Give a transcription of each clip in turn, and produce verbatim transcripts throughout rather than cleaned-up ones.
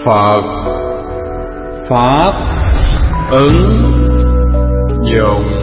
Phật Pháp ứng dụng.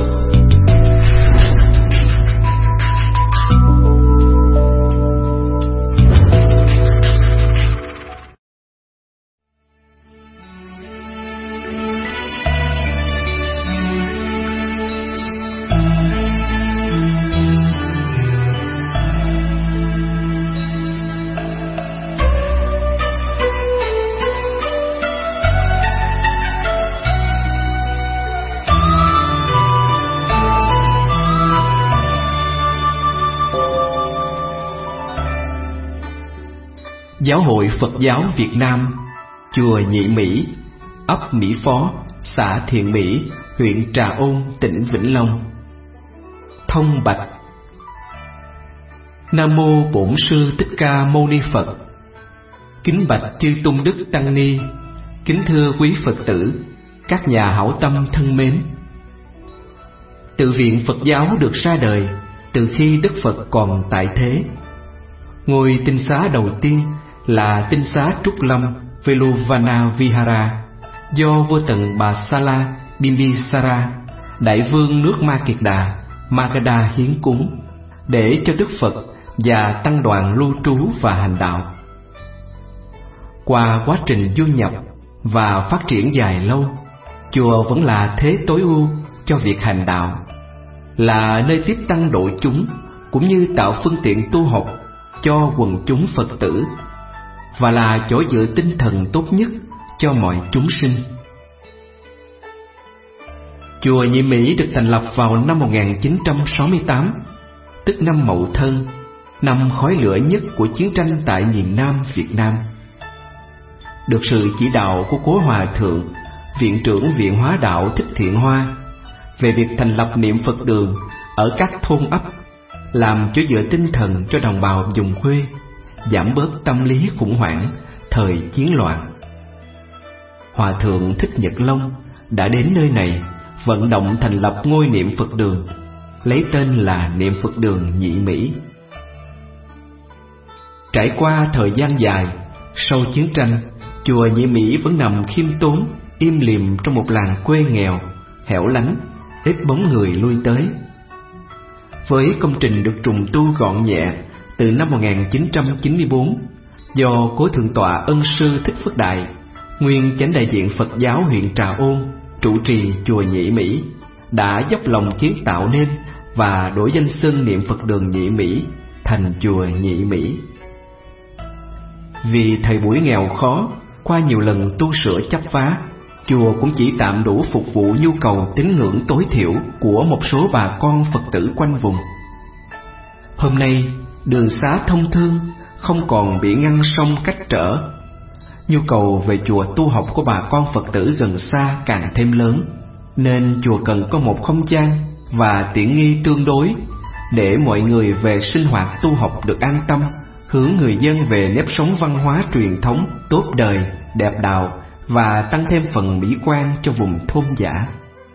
Giáo hội Phật giáo Việt Nam, chùa Nhị Mỹ, ấp Mỹ Phó, xã Thiện Mỹ, huyện Trà Ôn, tỉnh Vĩnh Long. Thông bạch. Nam mô Bổn Sư Thích Ca Mâu Ni Phật. Kính bạch chư tôn đức tăng ni, kính thưa quý Phật tử, các nhà hảo tâm thân mến. Tự viện Phật giáo được ra đời từ khi Đức Phật còn tại thế. Ngôi tinh xá đầu tiên là tinh xá Trúc Lâm Veluvana Vihara do vua Tần Bà Sala Bimbisara, đại vương nước Ma Kiệt Đà Magadha hiến cúng để cho Đức Phật và tăng đoàn lưu trú và hành đạo. Qua quá trình du nhập và phát triển dài lâu, chùa vẫn là thế tối ưu cho việc hành đạo, là nơi tiếp tăng độ chúng cũng như tạo phương tiện tu học cho quần chúng Phật tử, và là chỗ dựa tinh thần tốt nhất cho mọi chúng sinh. Chùa Nhị Mỹ được thành lập vào năm một nghìn chín trăm sáu mươi tám, tức năm Mậu Thân, năm khói lửa nhất của chiến tranh tại miền Nam Việt Nam. Được sự chỉ đạo của Cố Hòa Thượng, Viện trưởng Viện Hóa Đạo Thích Thiện Hoa về việc thành lập niệm Phật đường ở các thôn ấp, làm chỗ dựa tinh thần cho đồng bào vùng quê, giảm bớt tâm lý khủng hoảng thời chiến loạn. Hòa Thượng Thích Nhật Long đã đến nơi này vận động thành lập ngôi niệm Phật đường, lấy tên là Niệm Phật đường Nhị Mỹ. Trải qua thời gian dài, sau chiến tranh, chùa Nhị Mỹ vẫn nằm khiêm tốn, im lìm trong một làng quê nghèo, hẻo lánh, ít bóng người lui tới. Với công trình được trùng tu gọn nhẹ từ năm một nghìn chín trăm chín mươi tư do Cố Thượng tọa Ân Sư Thích Phước Đại, nguyên chánh đại diện Phật giáo huyện Trà Ôn, trụ trì chùa Nhị Mỹ, đã dốc lòng kiến tạo nên và đổi danh xưng niệm Phật đường Nhị Mỹ thành chùa Nhị Mỹ. Vì thời buổi nghèo khó, qua nhiều lần tu sửa chắp vá, chùa cũng chỉ tạm đủ phục vụ nhu cầu tín ngưỡng tối thiểu của một số bà con Phật tử quanh vùng. Hôm nay, đường xá thông thương, không còn bị ngăn sông cách trở. Nhu cầu về chùa tu học của bà con Phật tử gần xa càng thêm lớn, nên chùa cần có một không gian và tiện nghi tương đối để mọi người về sinh hoạt tu học được an tâm, hướng người dân về nếp sống văn hóa truyền thống tốt đời, đẹp đạo và tăng thêm phần mỹ quan cho vùng thôn dã.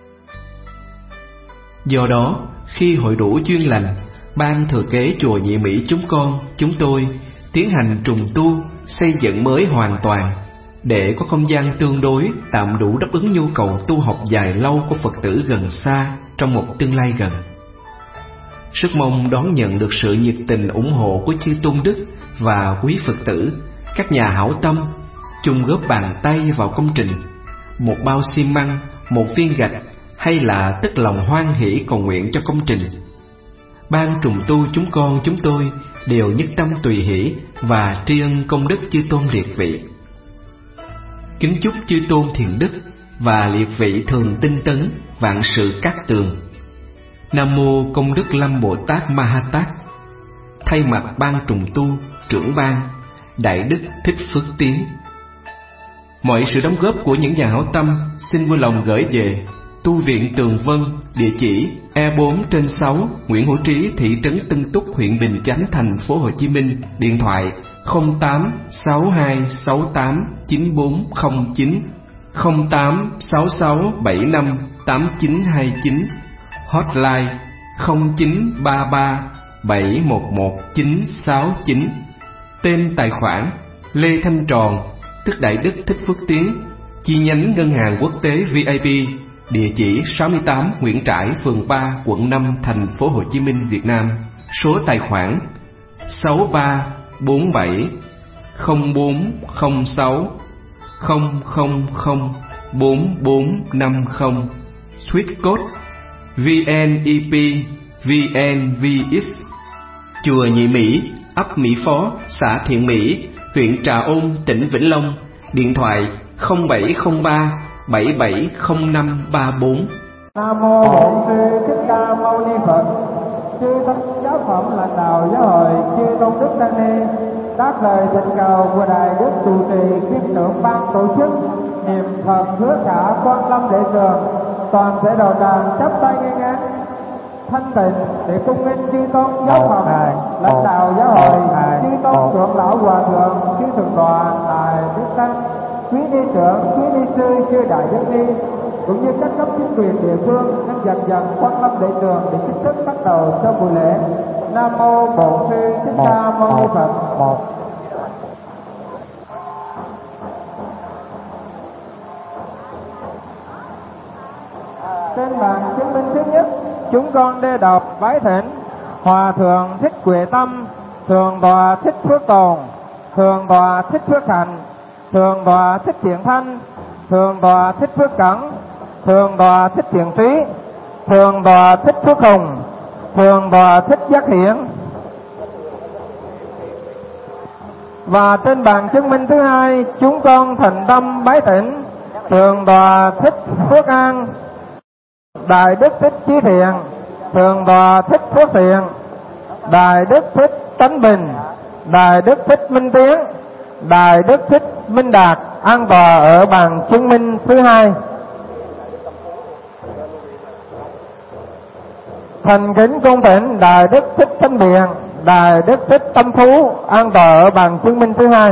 Do đó, khi hội đủ duyên lành, ban thừa kế chùa Nhị Mỹ chúng con, chúng tôi tiến hành trùng tu, xây dựng mới hoàn toàn để có không gian tương đối tạm đủ đáp ứng nhu cầu tu học dài lâu của Phật tử gần xa trong một tương lai gần. Rất mong đón nhận được sự nhiệt tình ủng hộ của chư tôn đức và quý Phật tử, các nhà hảo tâm, chung góp bàn tay vào công trình. Một bao xi măng, một viên gạch, hay là tất lòng hoan hỷ cầu nguyện cho công trình. Ban trùng tu chúng con chúng tôi đều nhất tâm tùy hỷ và tri ân công đức chư tôn liệt vị. Kính chúc chư tôn thiện đức và liệt vị thường tinh tấn, vạn sự cát tường. Nam mô Công đức Lâm Bồ Tát Ma Ha Tát. Thay mặt ban trùng tu, trưởng ban, Đại đức Thích Phước Tiến. Mọi sự đóng góp của những nhà hảo tâm xin vui lòng gửi về Tu viện Tường Vân, địa chỉ E bốn trên sáu, Nguyễn Hữu Trí, thị trấn Tân Túc, huyện Bình Chánh, thành phố Hồ Chí Minh. Điện thoại không tám sáu hai sáu tám chín bốn không chín, không tám sáu sáu bảy năm tám chín hai chín, hotline không chín ba ba bảy một một chín sáu chín. Tên tài khoản Lê Thanh Tròn, tức Đại Đức Thích Phước Tiến, chi nhánh Ngân hàng Quốc tế vê i pê, địa chỉ sáu mươi tám Nguyễn Trãi, phường ba, quận năm, thành phố Hồ Chí Minh, Việt Nam. Số tài khoản sáu ba bốn bảy không bốn không sáu không không không bốn bốn năm không. Swift code vê en e pê vê en vê ích. Chùa Nhị Mỹ, ấp Mỹ Phó, xã Thiện Mỹ, huyện Trà Ôn, tỉnh Vĩnh Long. Điện thoại không bảy không ba bảy bảy không năm ba bốn. Nam mô Bổn Sư Thích Ca Mâu Ni Phật. Chư Thánh Giáo Phẩm lãnh đạo giáo hội, chư Tôn Đức Tăng Ni, đáp lời thỉnh cầu của Đại Đức trụ trì kiêm trưởng ban tổ chức, niệm Phật hứa cả Quan Lâm Đệ Trường, toàn thể đạo tràng chắp tay nghe ngán thanh tịnh để cung nghênh chư Tôn Giáo Phẩm lãnh đạo giáo hội, chư Tôn trưởng lão hòa thượng, chư thượng tọa Đại Đức Tăng, quý ni trưởng, quý ni sư, chư Đại Đức Ni, cũng như các cấp chính quyền địa phương đang dần dần Quan Lâm Đệ Trường để chính thức bắt đầu cho buổi lễ. Nam mô Bổn Sư Thích Ca Mâu Ni Phật. Một. Trên bàn chứng minh thứ nhất, chúng con đê đọc bái thỉnh Hòa thượng Thích Quệ Tâm, Thượng tọa Thích Phước Tồn, Thượng tọa Thích Phước Hạnh, Thượng tọa Thích Thiện Thanh, Thượng tọa Thích Phước Cẩn, Thượng tọa Thích Thiện Trí, Thượng tọa Thích Phước Hùng, Thượng tọa Thích Giác Hiển. Và trên bàn chứng minh thứ hai, chúng con thành tâm bái thỉnh Thượng tọa Thích Phước An, Đại Đức Thích Chí Thiện, Thượng tọa Thích Phước Thiện, Đại Đức Thích Tánh Bình, Đại Đức Thích Minh Tiến, Đại Đức Thích Minh Đạt an tọa ở bàn chứng minh thứ hai. Thành kính cung thỉnh Đại Đức Thích Thanh Biện, Đại Đức Thích Tâm Phú an tọa ở bàn chứng minh thứ hai.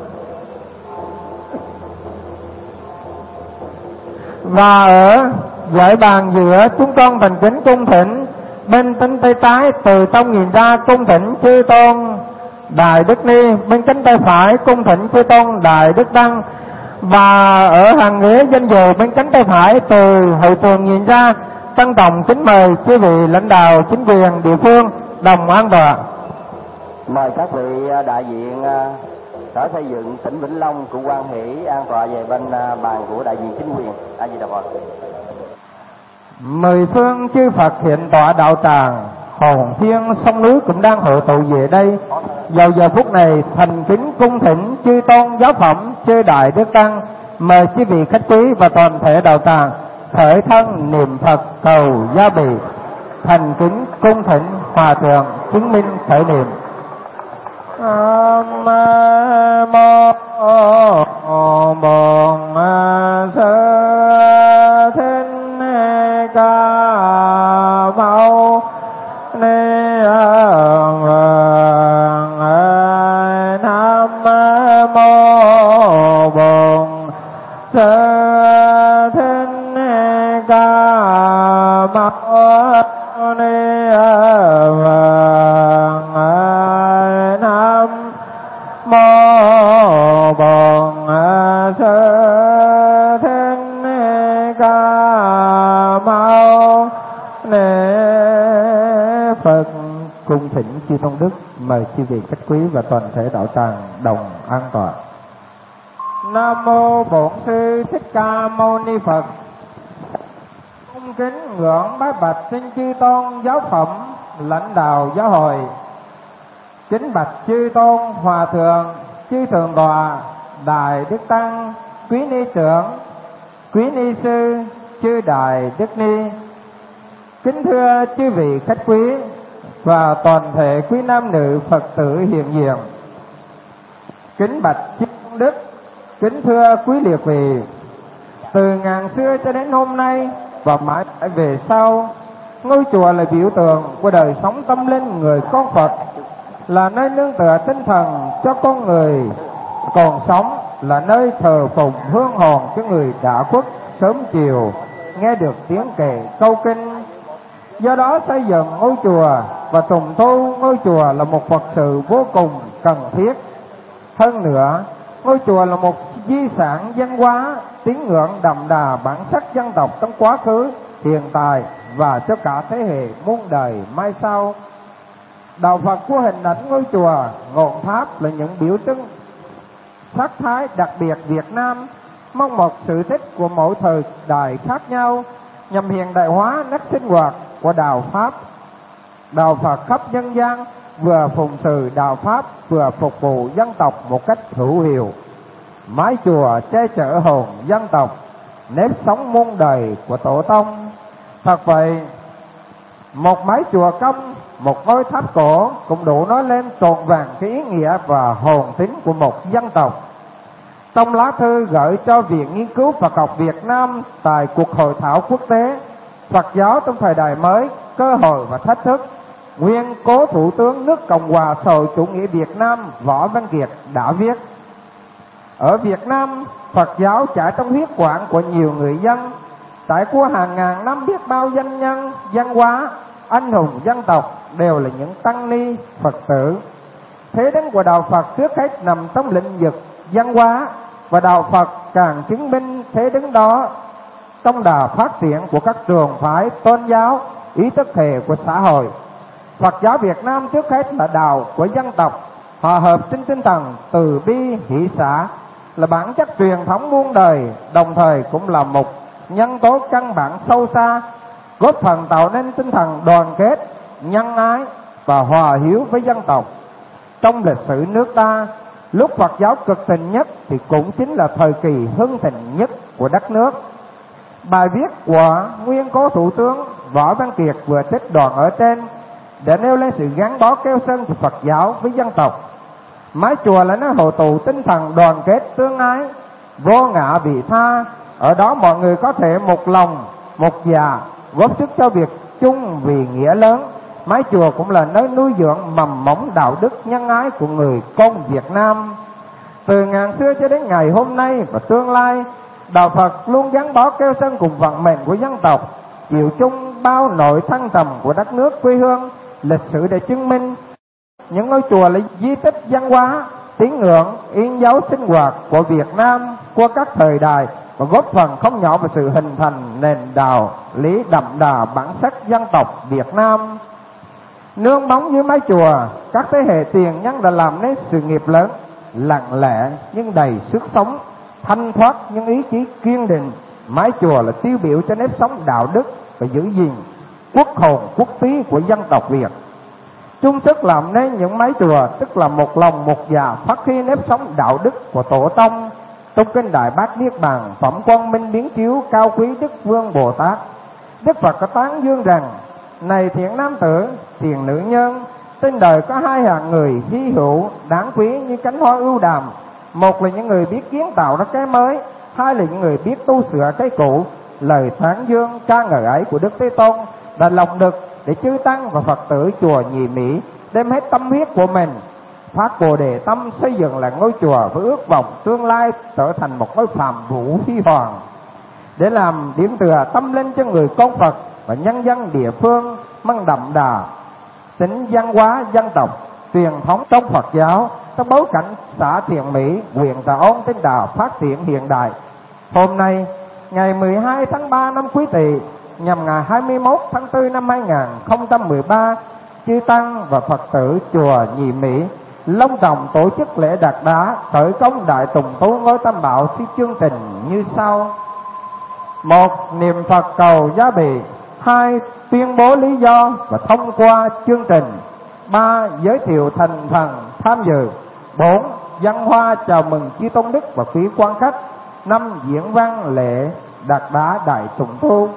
Và ở giải bàn giữa, chúng con thành kính cung thỉnh bên cánh tay trái từ trong nhìn ra cung thỉnh chư Tôn Đại Đức Ni, bên cánh tay phải cung thỉnh chư Tôn Đại Đức Đăng. Và ở hàng ghế danh dự bên cánh tay phải từ hội trường nhìn ra, trân trọng kính mời quý vị lãnh đạo chính quyền địa phương đồng an tọa. Mời các vị đại diện Sở Xây dựng tỉnh Vĩnh Long cũng quan hỷ an tọa về bên bàn của đại diện chính quyền. A Di Đà Phật. Mười phương chư Phật hiện tọa đạo tràng, hồn thiên sông núi cũng đang hội tụ về đây. Vào giờ phút này thành kính cung thỉnh chư Tôn Giáo Phẩm, chư Đại Đức Tăng, mời quý vị khách quý và toàn thể đạo tràng khởi thân niệm Phật cầu gia bì. Thành kính cung thỉnh Hòa thượng chứng minh khởi niệm. Nam mô Bổn Sư Thích Ca Mâu Ni Phật. Nam mô Bổn Sư Thích Ca Mâu Ni Phật. Nam mô Bổn Sư Thích Ca Mâu Ni Phật. Cung thỉnh chư Tôn Đức, mời chư vị khách quý và toàn thể đạo tràng đồng an tọa. Nam mô Bổn Sư Thích Ca Mâu Ni Phật. Cung kính ngưỡng bái bạch xin chư Tôn Giáo Phẩm lãnh đạo giáo hội, kính bạch chư Tôn Hòa thượng, chư Thượng tọa Đại Đức Tăng, quý ni trưởng, quý ni sư, chư Đại Đức Ni. Kính thưa chư vị khách quý và toàn thể quý nam nữ Phật tử hiện diện. Kính bạch chư Tôn Đức, kính thưa quý liệt vị. Từ ngàn xưa cho đến hôm nay và mãi mãi về sau, ngôi chùa là biểu tượng của đời sống tâm linh người con Phật, là nơi nương tựa tinh thần cho con người còn sống, là nơi thờ phụng hương hồn cho người đã khuất sớm chiều nghe được tiếng kể câu kinh. Do đó xây dựng ngôi chùa và trùng tu ngôi chùa là một Phật sự vô cùng cần thiết. Hơn nữa, ngôi chùa là một di sản văn hóa, tín ngưỡng đậm đà bản sắc dân tộc trong quá khứ, hiện tại và cho cả thế hệ muôn đời mai sau. Đạo Phật của hình ảnh ngôi chùa, ngọn tháp là những biểu trưng sắc thái đặc biệt Việt Nam, mong một sự thích của mỗi thời đại khác nhau nhằm hiện đại hóa nét sinh hoạt của đạo Pháp. Đạo Phật khắp nhân gian vừa phụng sự đạo Pháp vừa phục vụ dân tộc một cách hữu hiệu. Mái chùa che chở hồn dân tộc, nếp sống muôn đời của tổ tông. Thật vậy, một mái chùa công, một ngôi tháp cổ cũng đủ nói lên trọn vẹn cái ý nghĩa và hồn tính của một dân tộc. Trong lá thư gửi cho Viện Nghiên cứu Phật học Việt Nam tại cuộc hội thảo quốc tế Phật giáo trong thời đại mới, cơ hội và thách thức, nguyên cố Thủ tướng nước Cộng hòa xã hội chủ nghĩa Việt Nam Võ Văn Kiệt đã viết: ở Việt Nam, Phật giáo chảy trong huyết quản của nhiều người dân, trải qua hàng ngàn năm biết bao danh nhân, văn hóa, anh hùng dân tộc đều là những tăng ni Phật tử. Thế đến của đạo Phật trước hết nằm trong lĩnh vực văn hóa, và đạo Phật càng chứng minh thế đứng đó trong đà phát triển của các trường phái tôn giáo, ý thức hệ của xã hội. Phật giáo Việt Nam trước hết là đạo của dân tộc, hòa hợp trên tinh thần từ bi hỷ xả, là bản chất truyền thống muôn đời, đồng thời cũng là một nhân tố căn bản sâu xa, góp phần tạo nên tinh thần đoàn kết, nhân ái và hòa hiếu với dân tộc. Trong lịch sử nước ta, lúc Phật giáo cực thịnh nhất thì cũng chính là thời kỳ hưng thịnh nhất của đất nước. Bài viết của nguyên cố Thủ tướng Võ Văn Kiệt vừa trích đoạn ở trên để nêu lên sự gắn bó keo sơn của Phật giáo với dân tộc. Mái chùa là nơi hội tụ tinh thần đoàn kết tương ái, vô ngã vị tha. Ở đó mọi người có thể một lòng, một dạ, góp sức cho việc chung vì nghĩa lớn. Mái chùa cũng là nơi nuôi dưỡng mầm mống đạo đức nhân ái của người con Việt Nam. Từ ngàn xưa cho đến ngày hôm nay và tương lai, đạo Phật luôn gắn bó keo sơn cùng vận mệnh của dân tộc, chịu chung bao nỗi thăng trầm của đất nước quê hương. Lịch sử để chứng minh những ngôi chùa là di tích văn hóa, tín ngưỡng, in dấu sinh hoạt của Việt Nam qua các thời đại và góp phần không nhỏ vào sự hình thành nền đạo lý đậm đà bản sắc dân tộc Việt Nam. Nương bóng dưới mái chùa, các thế hệ tiền nhân đã làm nên sự nghiệp lớn, lặng lẽ nhưng đầy sức sống, thanh thoát nhưng ý chí kiên định. Mái chùa là tiêu biểu cho nếp sống đạo đức và giữ gìn quốc hồn quốc túy của dân tộc Việt. Chung sức làm nên những mái chùa, tức là một lòng một dạ phát huy nếp sống đạo đức của tổ tông. Trong kinh Đại Bát Niết Bàn, phẩm Quang Minh biến chiếu cao quý Đức Vương Bồ Tát, Đức Phật có tán dương rằng: này thiện nam tử, thiện nữ nhân, trên đời có hai hạng người hy hữu đáng quý như cánh hoa ưu đàm. Một là những người biết kiến tạo ra cái mới, hai là những người biết tu sửa cái cũ. Lời tán dương ca ngợi ấy của Đức Thế Tôn đã lọc được để chư tăng và Phật tử chùa Nhị Mỹ đem hết tâm huyết của mình phát Bồ Đề tâm xây dựng lại ngôi chùa với ước vọng tương lai trở thành một ngôi phàm vũ huy hoàng, để làm điểm tựa tâm linh cho người con Phật và nhân dân địa phương, mang đậm đà tính văn hóa dân tộc truyền thống trong Phật giáo trong bối cảnh xã Thiện Mỹ, huyện Trà Ôn trên đà phát triển hiện đại. Hôm nay, ngày mười hai tháng ba năm Quý Tỵ, nhằm ngày hai mươi mốt tháng tư năm hai nghìn không trăm mười ba, chư tăng và Phật tử chùa Nhị Mỹ long trọng tổ chức lễ đặt đá khởi công đại tùng tú ngôi Tam Bảo theo chương trình như sau: một, niệm Phật cầu gia bị; hai, tuyên bố lý do và thông qua chương trình; ba, giới thiệu thành thần tham dự; bốn, văn hoa chào mừng chư tôn đức và quý quan khách; năm, diễn văn lễ đặt đá đại tùng tu;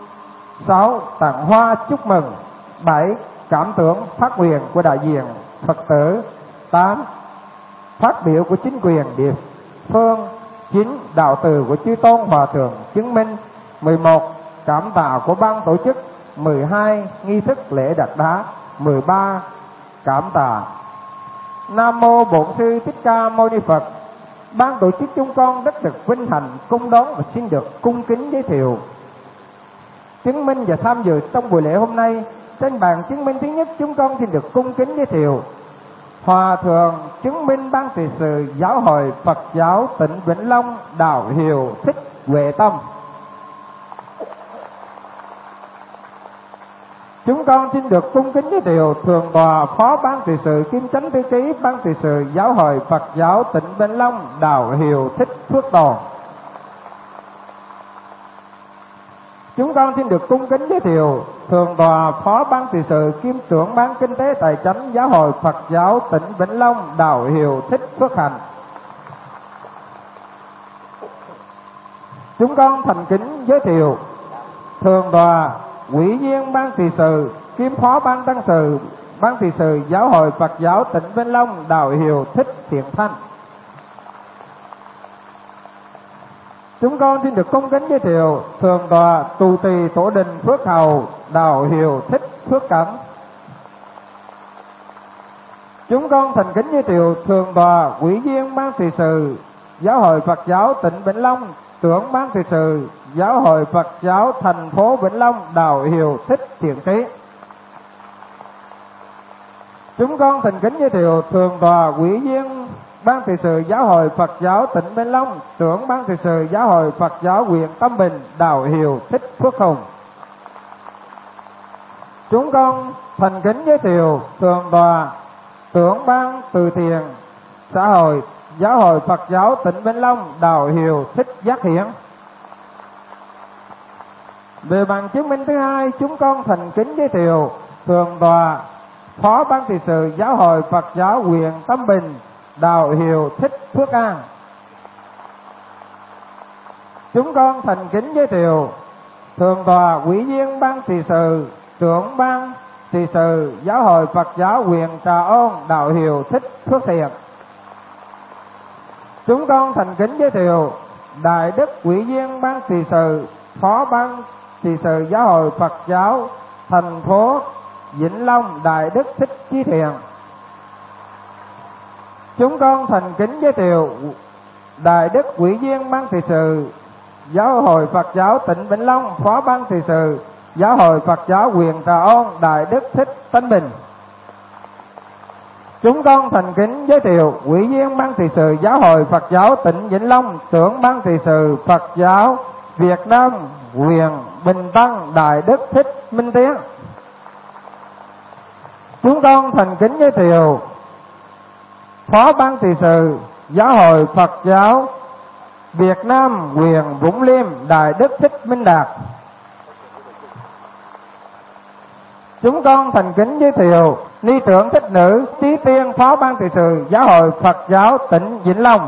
sáu, tặng hoa chúc mừng; bảy, cảm tưởng phát nguyện của đại diện Phật tử; tám, phát biểu của chính quyền địa phương; chín, đạo từ của chư tôn hòa thượng chứng minh; mười một, cảm tạ của ban tổ chức; mười hai, nghi thức lễ đặt đá; mười ba, cảm tạ. Nam mô Bổn Sư Thích Ca Mâu Ni Phật. Ban tổ chức chúng con rất được vinh hạnh cung đón và xin được cung kính giới thiệu chứng minh và tham dự trong buổi lễ hôm nay. Trên bàn chứng minh thứ nhất, chúng con xin được cung kính giới thiệu Hòa thượng chứng minh ban trị sự Giáo hội Phật giáo tỉnh Vĩnh Long Đạo Hiệu Thích Huệ Tâm. Chúng con xin được cung kính giới thiệu Thượng tọa Phó Ban trị sự Kim Chánh Thư ký Ban trị sự Giáo hội Phật giáo tỉnh Vĩnh Long Đạo Hiệu Thích Phước Toàn. Chúng con xin được cung kính giới thiệu Thượng tọa Phó Ban trị sự Kiêm trưởng Ban Kinh tế Tài chánh Giáo hội Phật giáo tỉnh Vĩnh Long Đạo Hiệu Thích Phước Hạnh. Chúng con thành kính giới thiệu Thượng tọa Ủy viên Ban trị sự Kiêm Phó Ban tăng sự Ban trị sự Giáo hội Phật giáo tỉnh Vĩnh Long Đạo Hiệu Thích Thiện Thanh. Chúng con xin được cung kính giới thiệu Thượng tọa Tù Trì Tổ Đình Phước Hầu Đạo Hiệu Thích Phước Cẩn. Chúng con thành kính giới thiệu Thượng tọa Ủy viên Ban trị sự Giáo hội Phật giáo tỉnh Vĩnh Long, trưởng Ban trị sự Giáo hội Phật giáo thành phố Vĩnh Long Đạo Hiệu Thích Thiện Trí. Chúng con thành kính giới thiệu Thượng tọa Ủy viên Ban trị sự Giáo hội Phật giáo tỉnh Vĩnh Long, trưởng Ban trị sự Giáo hội Phật giáo huyện Tâm Bình Đạo Hiệu Thích Phước Hùng. Chúng con thành kính giới thiệu Thượng tọa trưởng Ban từ thiện xã hội Giáo hội Phật giáo tỉnh Vĩnh Long Đạo Hiệu Thích Giác Hiển. Về bằng chứng minh thứ hai, chúng con thành kính giới thiệu Thượng tọa Phó Ban trị sự Giáo hội Phật giáo huyện Tâm Bình Đạo Hiệu Thích Phước An. Chúng con thành kính giới thiệu Thượng tọa Ủy viên Ban trị sự, trưởng Ban trị sự Giáo hội Phật giáo huyện Trà Ôn Đạo Hiệu Thích Phước Thiện. Chúng con thành kính giới thiệu Đại đức Ủy viên Ban trị sự, Phó Ban trị sự Giáo hội Phật giáo thành phố Vĩnh Long Đại đức Thích Chí Thiện. Chúng con thành kính giới thiệu Đại đức Ủy viên Ban trị sự Giáo hội Phật giáo tỉnh Vĩnh Long, Phó Ban trị sự Giáo hội Phật giáo huyện Trà Ôn Đại đức Thích Tánh Bình. Chúng con thành kính giới thiệu Ủy viên Ban trị sự Giáo hội Phật giáo tỉnh Vĩnh Long, trưởng Ban trị sự Phật giáo Việt Nam huyện Bình Tân Đại đức Thích Minh Tiến. Chúng con thành kính giới thiệu Phó Ban trị sự Giáo hội Phật giáo Việt Nam huyện Vũng Liêm Đại đức Thích Minh Đạt. Chúng con thành kính giới thiệu Ni trưởng Thích nữ Trí Tiên, Phó Ban trị sự Giáo hội Phật giáo tỉnh Vĩnh Long.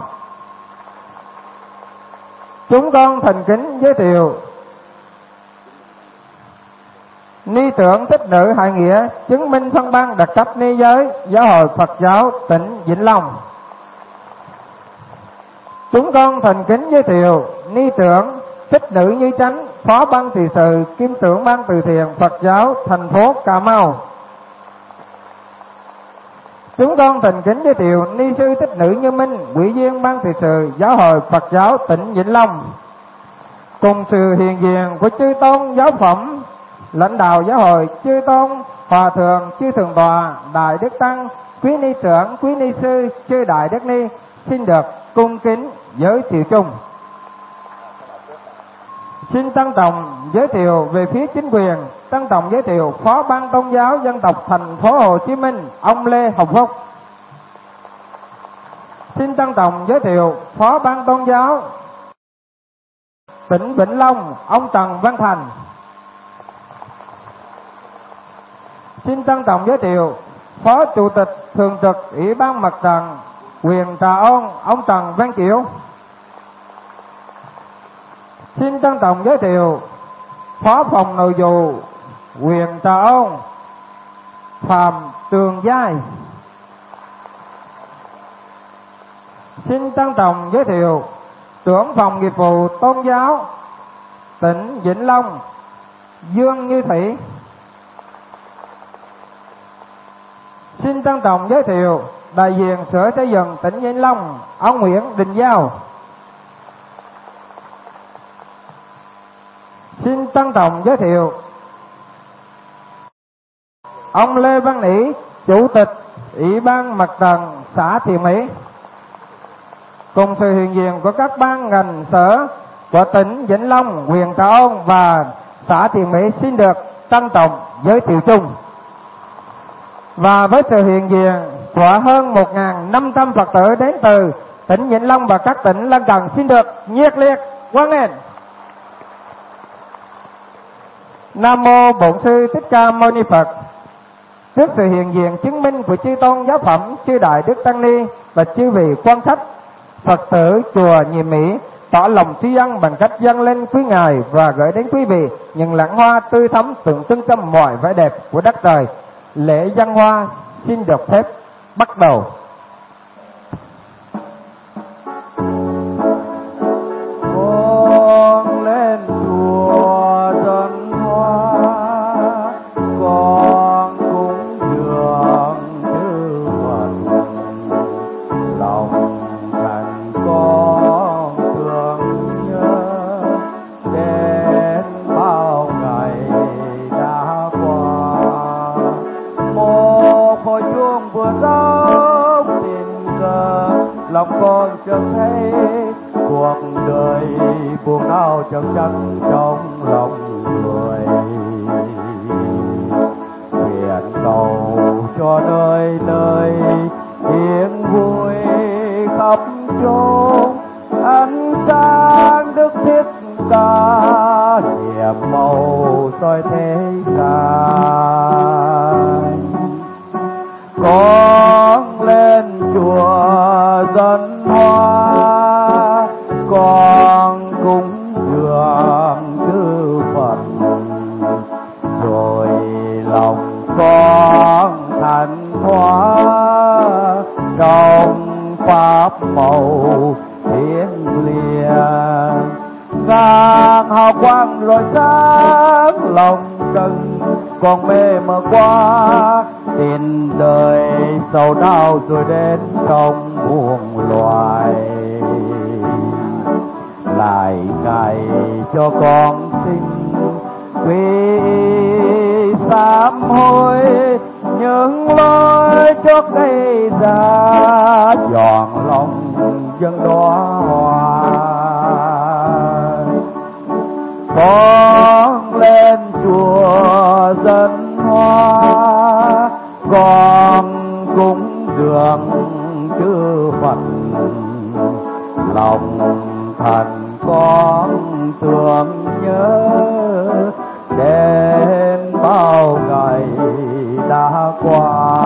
Chúng con thành kính giới thiệu Ni trưởng Thích nữ Hải Nghĩa, chứng minh phân ban đặc cấp ni giới Giáo hội Phật giáo tỉnh Vĩnh Long. Chúng con thành kính giới thiệu Ni trưởng Thích nữ Như Chánh, Phó Ban trị sự Kiêm trưởng Ban từ thiện Phật giáo thành phố Cà Mau. Chúng con thành kính giới thiệu Ni sư Thích nữ Như Minh, Ủy viên Ban trị sự Giáo hội Phật giáo tỉnh Vĩnh Long. Cùng sự hiện diện của chư tôn giáo phẩm, lãnh đạo giáo hội, chư tôn hòa thượng, chư thượng tọa, đại đức tăng, quý ni trưởng, quý ni sư, chư đại đức ni xin được cung kính giới thiệu chung. Xin trân trọng giới thiệu về phía chính quyền, trân trọng giới thiệu Phó Ban tôn giáo dân tộc thành phố Hồ Chí Minh ông Lê Hồng Phúc. Xin trân trọng giới thiệu Phó Ban tôn giáo tỉnh Vĩnh Long ông Trần Văn Thành. Xin trân trọng giới thiệu Phó Chủ tịch Thường trực Ủy ban Mặt trận huyện Trà Ôn ông Trần Văn Chiểu. Xin trân trọng giới thiệu Phó phòng nội vụ huyện Trà Ôn Phạm Trường Giai. Xin trân trọng giới thiệu trưởng phòng nghiệp vụ tôn giáo tỉnh Vĩnh Long Dương Như Thủy. Xin trân trọng giới thiệu đại diện Sở Xây dựng tỉnh Vĩnh Long ông Nguyễn Đình Giao. Xin trân trọng giới thiệu ông Lê Văn Nỷ, Chủ tịch Ủy ban Mặt trận xã Thiện Mỹ cùng sự hiện diện của các ban ngành sở của tỉnh Vĩnh Long, huyện Trà Ôn và xã Thiện Mỹ xin được trân trọng giới thiệu chung. Và với sự hiện diện của hơn một nghìn năm trăm Phật tử đến từ tỉnh Vĩnh Long và các tỉnh lân cận xin được nhiệt liệt hoan nghênh. Nam mô Bổn Sư Thích Ca Mâu Ni Phật. Trước sự hiện diện chứng minh của chư tôn giáo phẩm, chư đại đức tăng ni và chư vị quan khách, Phật tử chùa Nhiệm Mỹ tỏ lòng tri ân bằng cách dâng lên quý ngài và gửi đến quý vị những lẵng hoa tươi thắm tượng trưng cho mọi vẻ đẹp của đất trời. Lễ dâng hoa xin được phép bắt đầu. Con lên chùa dân hoa, con cúng dường chư Phật, lòng thành con thương nhớ đến bao ngày đã qua. Một hồi chuông vừa rao tình cờ, lòng con chợt thấy cuộc đời buồn đau chợt chắc trong lòng người. Nguyện cầu cho nơi nơi yên vui khắp chốn, ánh sáng Đức Thích Ca niệm màu soi thế gian. Con lên chùa dân hoa, con cúng dường chư Phật, rồi lòng con thành hóa trong pháp màu thiêng liêng. Vàng hào quang rồi sáng lòng trần, con mê mờ qua tiền đời sầu đau rồi đến trong muôn loài. Lại ngày cho con xin quy sám hối những lỗi chót gây ra, dọn lòng dân đóa hoa. Con lên chùa dân hoa, con cúng dường chư Phật, lòng thành con tưởng nhớ đến bao ngày đã qua.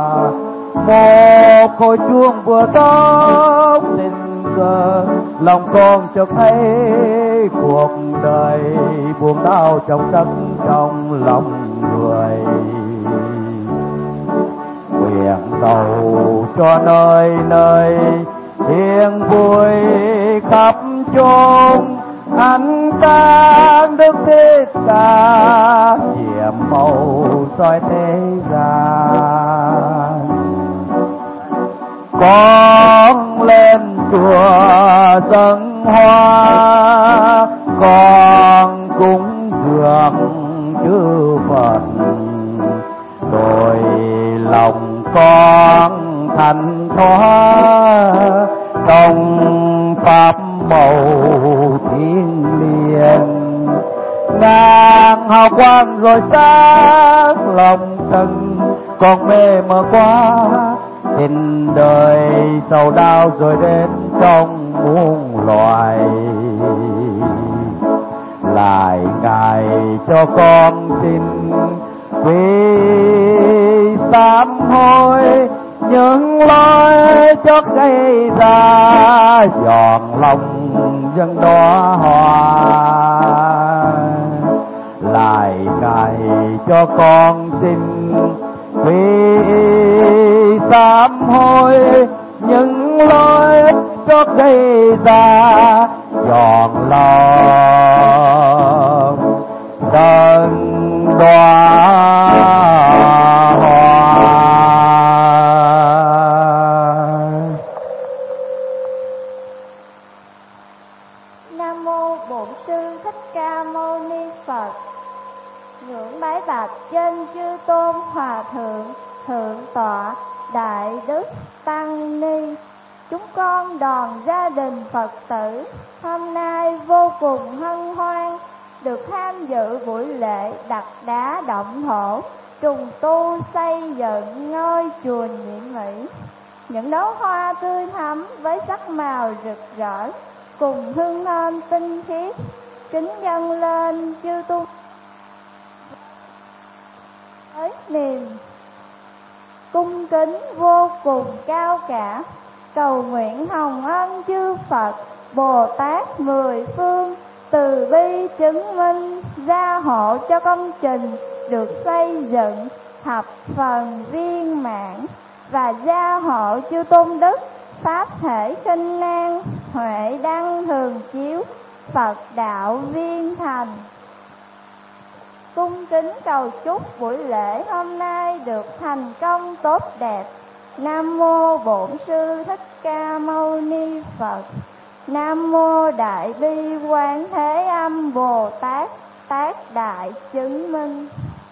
Một hồi chuông vừa tóc tình cờ, lòng con chợt thấy cuộc đời buồn đau trong đất trong lòng người. Nguyện cầu cho nơi nơi yên vui khắp chốn, ánh sáng Đức Thích Ca nhiệm màu soi thế gian. Con lên chùa dâng hoa, con cúng dường chư Phật, rồi lòng con thành thoát trong pháp màu thiêng liêng. Ngàn hào quang rồi sáng lòng trần, con mê mờ quá tình đời sầu đau rồi đến trong muôn loài. Lại ngài cho con xin quy sám hối những lỗi chót gây ra, dọn lòng dân đóa hoa. Lại ngài cho con xin quy sám hối những lỗi chót gây ra, dọn lòng dân đóa hoa. Nam mô Bổn Sư Thích Ca Mâu Ni Phật. Ngưỡng bái bạch trên chư tôn hòa thượng thượng tọa Đại Đức Tăng Ni, chúng con đoàn gia đình Phật tử hôm nay vô cùng hân hoan được tham dự buổi lễ đặt đá động thổ trùng tu xây dựng ngôi chùa Nhị Mỹ. Những đóa hoa tươi thắm với sắc màu rực rỡ cùng hương thơm tinh khiết kính dâng lên chư tu với niềm cung kính vô cùng cao cả, cầu nguyện hồng ân chư Phật Bồ Tát mười phương từ bi chứng minh gia hộ cho công trình được xây dựng thập phần viên mãn, và gia hộ chư tôn đức pháp thể khinh an huệ đăng thường chiếu Phật đạo viên thành. Cung kính cầu chúc buổi lễ hôm nay được thành công tốt đẹp. Nam mô Bổn Sư Thích Ca Mâu Ni Phật. Nam mô Đại Bi Quán Thế Âm Bồ Tát Tác Đại Chứng Minh.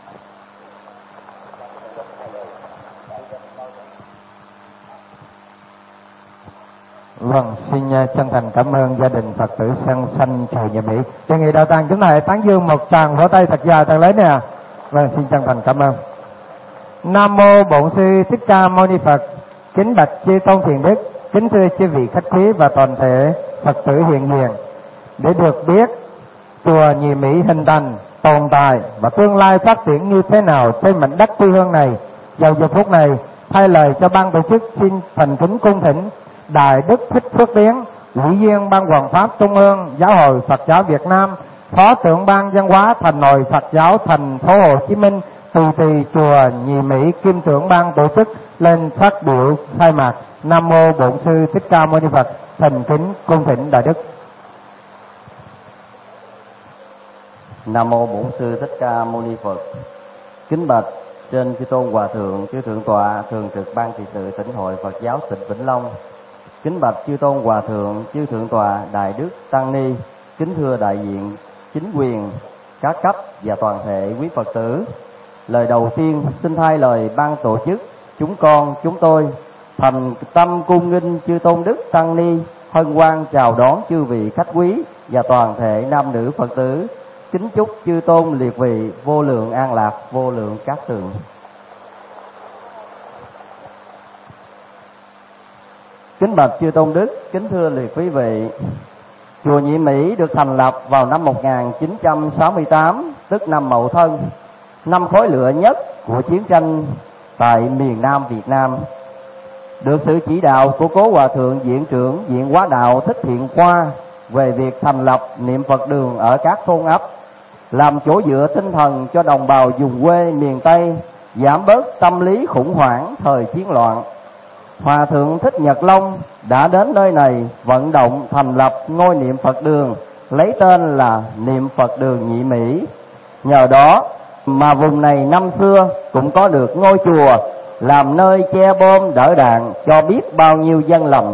Vâng, xin chân thành cảm ơn gia đình Phật tử Sen Xanh chùa Nhị Mỹ. Đề nghị đạo tràng chúng ta hãy tán dương một tràng vỗ tay thật dài thật lớn nè. Vâng, xin chân thành cảm ơn. Nam mô Bổn Sư Thích Ca Mâu Ni Phật. Kính bạch chư tôn thiền đức, kính thưa chư vị khách quý và toàn thể Phật tử hiện diện. Để được biết chùa Nhị Mỹ hình thành, tồn tại và tương lai phát triển như thế nào trên mảnh đất quê hương này, vào giờ phút này thay lời cho ban tổ chức xin thành kính cung thỉnh Đại Đức Thích Phước Tiến, Ủy viên Ban Hoằng pháp Trung ương Giáo hội Phật giáo Việt Nam, Phó trưởng Ban Văn hóa Thành nội Phật giáo Thành phố Hồ Chí Minh, tỳ tỳ chùa Nhị Mỹ, kiêm trưởng ban tổ chức lên phát biểu khai mạc. Nam mô Bổn Sư Thích Ca Mâu Ni Phật. Thành kính cung thỉnh Đại Đức. Nam mô Bổn Sư Thích Ca Mâu Ni Phật. Kính bạch trên chư tôn hòa thượng, chư thượng tọa thường trực ban trị sự tỉnh hội Phật giáo tỉnh Vĩnh Long. Kính bạch chư tôn hòa thượng, chư thượng tọa, đại đức tăng ni. Kính thưa đại diện chính quyền các cấp và toàn thể quý Phật tử. Lời đầu tiên xin thay lời ban tổ chức chúng con chúng tôi thành tâm cung nghinh chư tôn đức tăng ni, hân hoan chào đón chư vị khách quý và toàn thể nam nữ Phật tử. Kính chúc chư tôn liệt vị vô lượng an lạc, vô lượng cát tường. Kính bạch chư tôn đức, kính thưa liệt quý vị, chùa Nhị Mỹ được thành lập vào năm một nghìn chín trăm sáu mươi tám, tức năm Mậu Thân, năm khói lửa nhất của chiến tranh tại miền Nam Việt Nam. Được sự chỉ đạo của cố hòa thượng viện trưởng Viện Hóa Đạo Thích Thiện Khoa về việc thành lập niệm Phật đường ở các thôn ấp, làm chỗ dựa tinh thần cho đồng bào vùng quê miền Tây, giảm bớt tâm lý khủng hoảng thời chiến loạn, Hòa thượng Thích Nhật Long đã đến nơi này vận động thành lập ngôi niệm Phật đường, lấy tên là Niệm Phật đường Nhị Mỹ. Nhờ đó mà vùng này năm xưa cũng có được ngôi chùa làm nơi che bom đỡ đạn cho biết bao nhiêu dân lầm.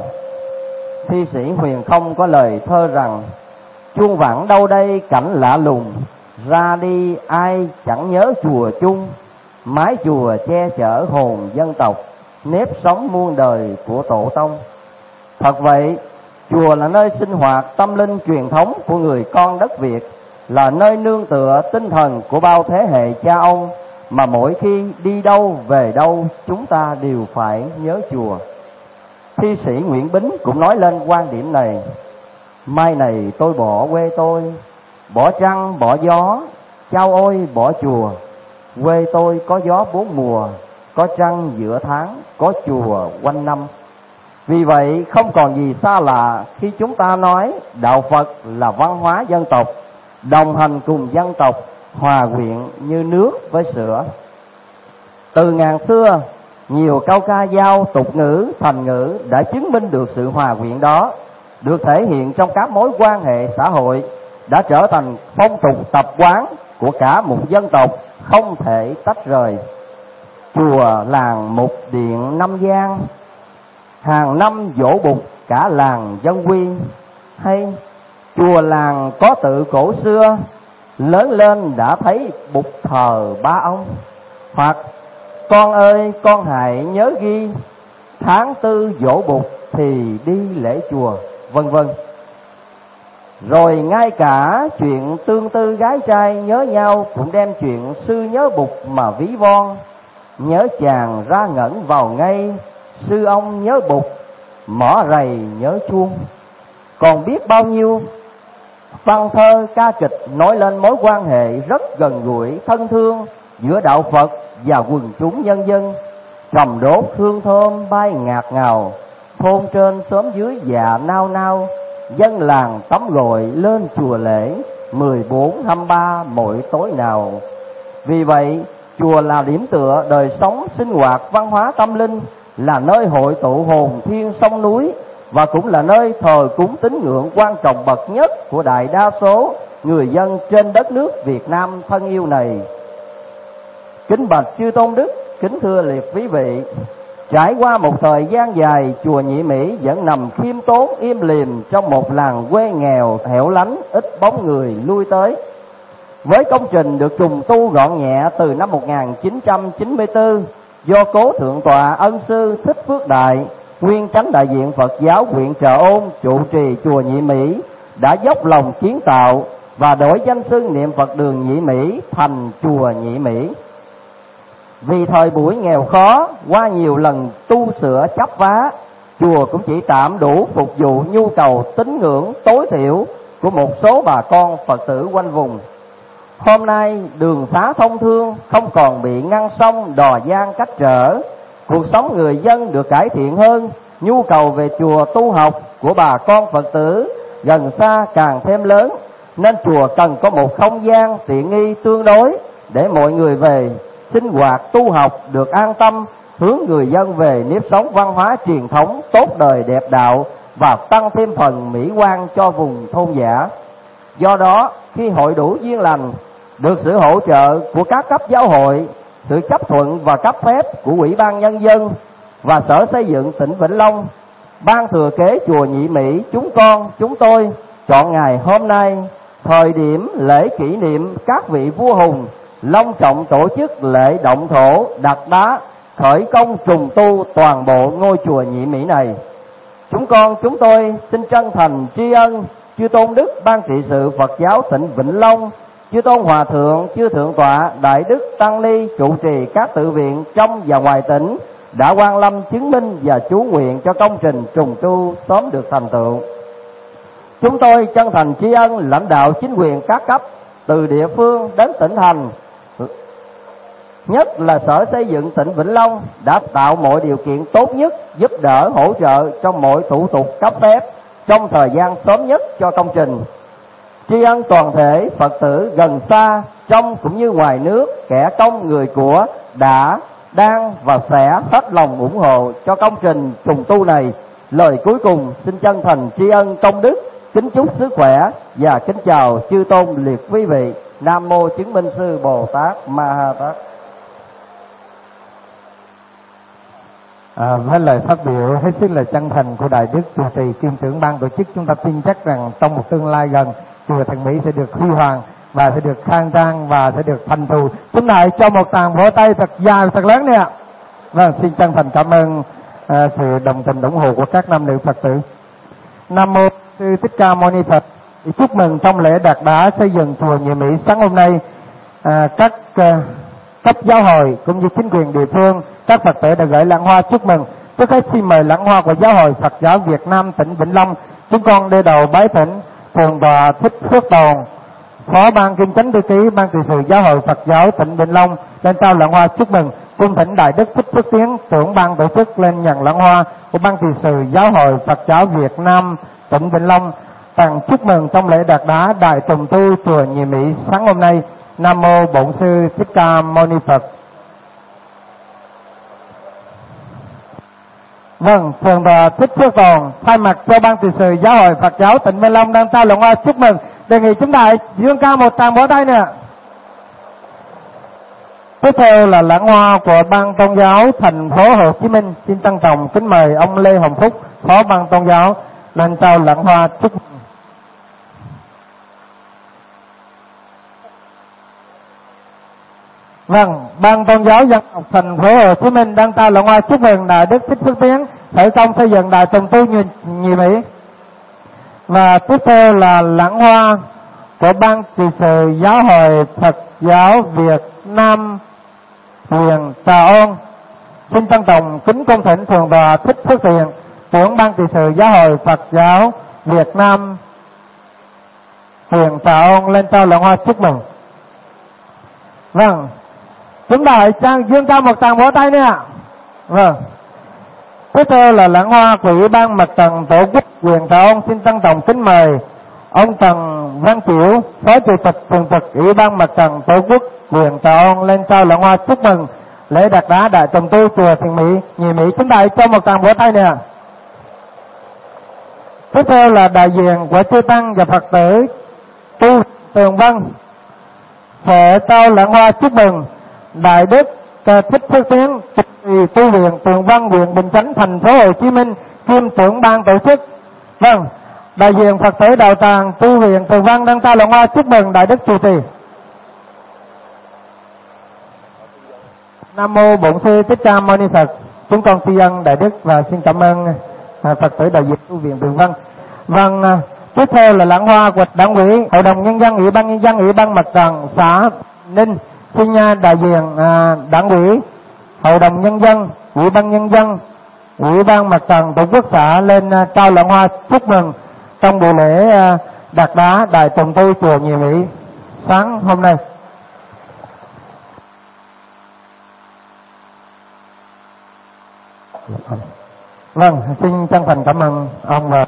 Thi sĩ Huyền Không có lời thơ rằng: chuông vẳng đâu đây cảnh lạ lùng, ra đi ai chẳng nhớ chùa chung, mái chùa che chở hồn dân tộc, nếp sống muôn đời của tổ tông. Thật vậy, chùa là nơi sinh hoạt tâm linh truyền thống của người con đất Việt, là nơi nương tựa tinh thần của bao thế hệ cha ông, mà mỗi khi đi đâu về đâu chúng ta đều phải nhớ chùa. Thi sĩ Nguyễn Bính cũng nói lên quan điểm này: mai này tôi bỏ quê tôi, bỏ trăng bỏ gió, chao ôi bỏ chùa. Quê tôi có gió bốn mùa, có trăng giữa tháng, có chùa quanh năm. Vì vậy không còn gì xa lạ khi chúng ta nói đạo Phật là văn hóa dân tộc, đồng hành cùng dân tộc, hòa quyện như nước với sữa. Từ ngàn xưa, nhiều câu ca dao, tục ngữ, thành ngữ đã chứng minh được sự hòa quyện đó, được thể hiện trong các mối quan hệ xã hội, đã trở thành phong tục tập quán của cả một dân tộc, không thể tách rời. Chùa làng mục điện năm gian, hàng năm dỗ bục cả làng dân quy. Hay chùa làng có tự cổ xưa, lớn lên đã thấy bục thờ ba ông. Hoặc con ơi con hãy nhớ ghi, tháng tư dỗ bụt thì đi lễ chùa, vân vân. Rồi ngay cả chuyện tương tư gái trai nhớ nhau cũng đem chuyện sư nhớ bụt mà ví von. Nhớ chàng ra ngẩn vào ngay, sư ông nhớ bụt, mỏ rầy nhớ chuông. Còn biết bao nhiêu văn thơ ca kịch nói lên mối quan hệ rất gần gũi thân thương giữa đạo Phật và quần chúng nhân dân. Trầm đốt hương thơm bay ngạt ngào, thôn trên xóm dưới dạ nao nao. Dân làng tắm gội lên chùa lễ, mười bốn hăm ba mỗi tối nào. Vì vậy chùa là điểm tựa đời sống sinh hoạt văn hóa tâm linh, là nơi hội tụ hồn thiên sông núi, và cũng là nơi thờ cúng tín ngưỡng quan trọng bậc nhất của đại đa số người dân trên đất nước Việt Nam thân yêu này. Kính bạch chư tôn đức, kính thưa liệt quý vị, trải qua một thời gian dài, chùa Nhị Mỹ vẫn nằm khiêm tốn im lìm trong một làng quê nghèo hẻo lánh, ít bóng người lui tới. Với công trình được trùng tu gọn nhẹ từ năm một nghìn chín trăm chín mươi tư do cố thượng tọa ân sư Thích Phước Đại, nguyên chánh đại diện Phật giáo huyện Trợ Ôn trụ trì chùa Nhị Mỹ, đã dốc lòng kiến tạo và đổi danh xưng niệm Phật đường Nhị Mỹ thành chùa Nhị Mỹ. Vì thời buổi nghèo khó, qua nhiều lần tu sửa chắp vá, chùa cũng chỉ tạm đủ phục vụ nhu cầu tín ngưỡng tối thiểu của một số bà con Phật tử quanh vùng. Hôm nay đường xá thông thương, không còn bị ngăn sông đò giang cách trở, cuộc sống người dân được cải thiện hơn, nhu cầu về chùa tu học của bà con Phật tử gần xa càng thêm lớn, nên chùa cần có một không gian tiện nghi tương đối để mọi người về sinh hoạt tu học được an tâm, hướng người dân về nếp sống văn hóa truyền thống tốt đời đẹp đạo và tăng thêm phần mỹ quan cho vùng thôn dã. Do đó, khi hội đủ duyên lành, được sự hỗ trợ của các cấp giáo hội, sự chấp thuận và cấp phép của Ủy ban Nhân dân và Sở Xây dựng tỉnh Vĩnh Long, ban thừa kế chùa Nhị Mỹ chúng con, chúng tôi chọn ngày hôm nay, thời điểm lễ kỷ niệm các vị vua hùng, long trọng tổ chức lễ động thổ đặt đá khởi công trùng tu toàn bộ ngôi chùa Nhị Mỹ này. Chúng con chúng tôi xin chân thành tri ân chư tôn đức ban trị sự Phật giáo tỉnh Vĩnh Long, chư tôn hòa thượng, chư thượng tọa, đại đức tăng ni trụ trì các tự viện trong và ngoài tỉnh đã quan lâm chứng minh và chú nguyện cho công trình trùng tu sớm được thành tựu. Chúng tôi chân thành tri ân lãnh đạo chính quyền các cấp từ địa phương đến tỉnh thành, nhất là Sở Xây dựng tỉnh Vĩnh Long đã tạo mọi điều kiện tốt nhất, giúp đỡ hỗ trợ trong mọi thủ tục cấp phép trong thời gian sớm nhất cho công trình. Tri ân toàn thể Phật tử gần xa, trong cũng như ngoài nước, kẻ công người của đã, đang và sẽ hết lòng ủng hộ cho công trình trùng tu này. Lời cuối cùng xin chân thành tri ân công đức, kính chúc sức khỏe và kính chào chư tôn liệt quý vị. Nam mô Chứng Minh Sư Bồ Tát Ma Ha Tát. À, với lời phát biểu hết sức là chân thành của Đại Đức Trụ trì kiêm trưởng ban tổ chức, chúng ta tin chắc rằng trong một tương lai gần, chùa Thần Mỹ sẽ được huy hoàng và sẽ được khang trang và sẽ được thành thù. Chúng ta hãy cho một tràng vỗ tay thật dài thật lớn đi ạ. Vâng, xin chân thành cảm ơn à, sự đồng tình ủng hộ của các nam nữ Phật tử. Nam mô Sư Thích Ca Mâu Ni Phật. Chúc mừng trong lễ đặt đá xây dựng chùa Nhị Mỹ sáng hôm nay, à, các à, cấp giáo hội cũng như chính quyền địa phương, các Phật tử đã gửi lẵng hoa chúc mừng. Trước hết xin mời lẵng hoa của Giáo hội Phật giáo Việt Nam tỉnh Vĩnh Long. Chúng con đưa đầu bái thỉnh Thượng tọa Thích Phước Đồn, Phó ban Kinh Chánh Thư ký Ban trị sự Giáo hội Phật giáo tỉnh Vĩnh Long lên trao lẵng hoa chúc mừng. Cung thỉnh Đại Đức Thích Phước Tiến, trưởng ban tổ chức lên nhận lẵng hoa của Ban trị sự Giáo hội Phật giáo Việt Nam tỉnh Vĩnh Long tặng chúc mừng trong lễ đặt đá đại tùng tu chùa Nhị Mỹ sáng hôm nay. Nam mô Bổn Sư Thích Ca Mâu Ni Phật. Vâng, Thượng tọa Thích Phước Đồn thay mặt cho Ban trị sự Giáo hội Phật giáo tỉnh Vĩnh Long đang trao lẵng hoa chúc mừng. Đề nghị chúng ta dương cao một tràng vỗ tay nè. Tiếp theo là lẵng hoa của Ban Tôn giáo thành phố Hồ Chí Minh. Xin trân trọng kính mời ông Lê Hồng Phúc, Phó Ban Tôn giáo lên trao lẵng hoa chúc mừng. Vâng, ban tôn giáo dân tộc thành phố Hồ Chí Minh đăng ta Lạng Hoa chúc mừng Đại Đức Thích Phước Tiến khởi công xây dựng Đài Trùng Tu Nhị, Nhị Mỹ. Và tiếp theo là lãng hoa của ban trị sự Giáo hội Phật giáo Việt Nam huyện Trà Ôn. Xin trân trọng kính cung thỉnh Thượng tọa Thích Phước Thiện, trưởng ban trị sự Giáo hội Phật giáo Việt Nam huyện Trà Ôn lên trao lãng hoa chúc mừng. Vâng, chúng ta hãy trang dương cao một tràng vỗ tay nữa ạ. Vâng. Tiếp theo là lãng hoa của Ủy ban Mặt trận Tổ quốc huyện Trà Ôn. Xin trân trọng kính mời ông Trần Văn Chiểu, Phó Chủ tịch thường trực Ủy ban Mặt trận Tổ quốc huyện Trà Ôn lên trao lãng hoa chúc mừng lễ đặt đá Đại Trùng Tu chùa Thiện Mỹ, Nhị Mỹ. Chúng ta hãy cho một tràng vỗ tay nè. Tiếp theo là đại diện của chư tăng và Phật tử tu Tường Vân sẽ trao lãng hoa chúc mừng Đại Đức Thích Phước Tiến, tu viện Tường Vân, huyện Bình Chánh, thành phố Hồ Chí Minh, kiêm trưởng ban tổ chức. Vâng, đại diện Phật tử đạo tràng tu viện Tường Vân đang trao lãng hoa chúc mừng Đại Đức chủ trì. Nam mô Bổn Sư Thích Ca Mâu Ni Phật. Chúng con tri ân Đại Đức và xin cảm ơn Phật tử đại diện tu viện Tường Vân. Vâng, tiếp theo là lãng hoa của Đảng ủy, Hội đồng Nhân dân, Ủy ban Nhân dân, Ủy ban Mặt trận xã Ninh. Xin đại diện Đảng ủy, Hội đồng Nhân dân, Ủy ban Nhân dân, Ủy ban Mặt trận Tổ quốc xã lên trao lãng hoa chúc mừng trong buổi lễ đặt đá Đại Trùng Tu chùa Nhị Mỹ sáng hôm nay. Vâng, xin chân thành cảm ơn ông và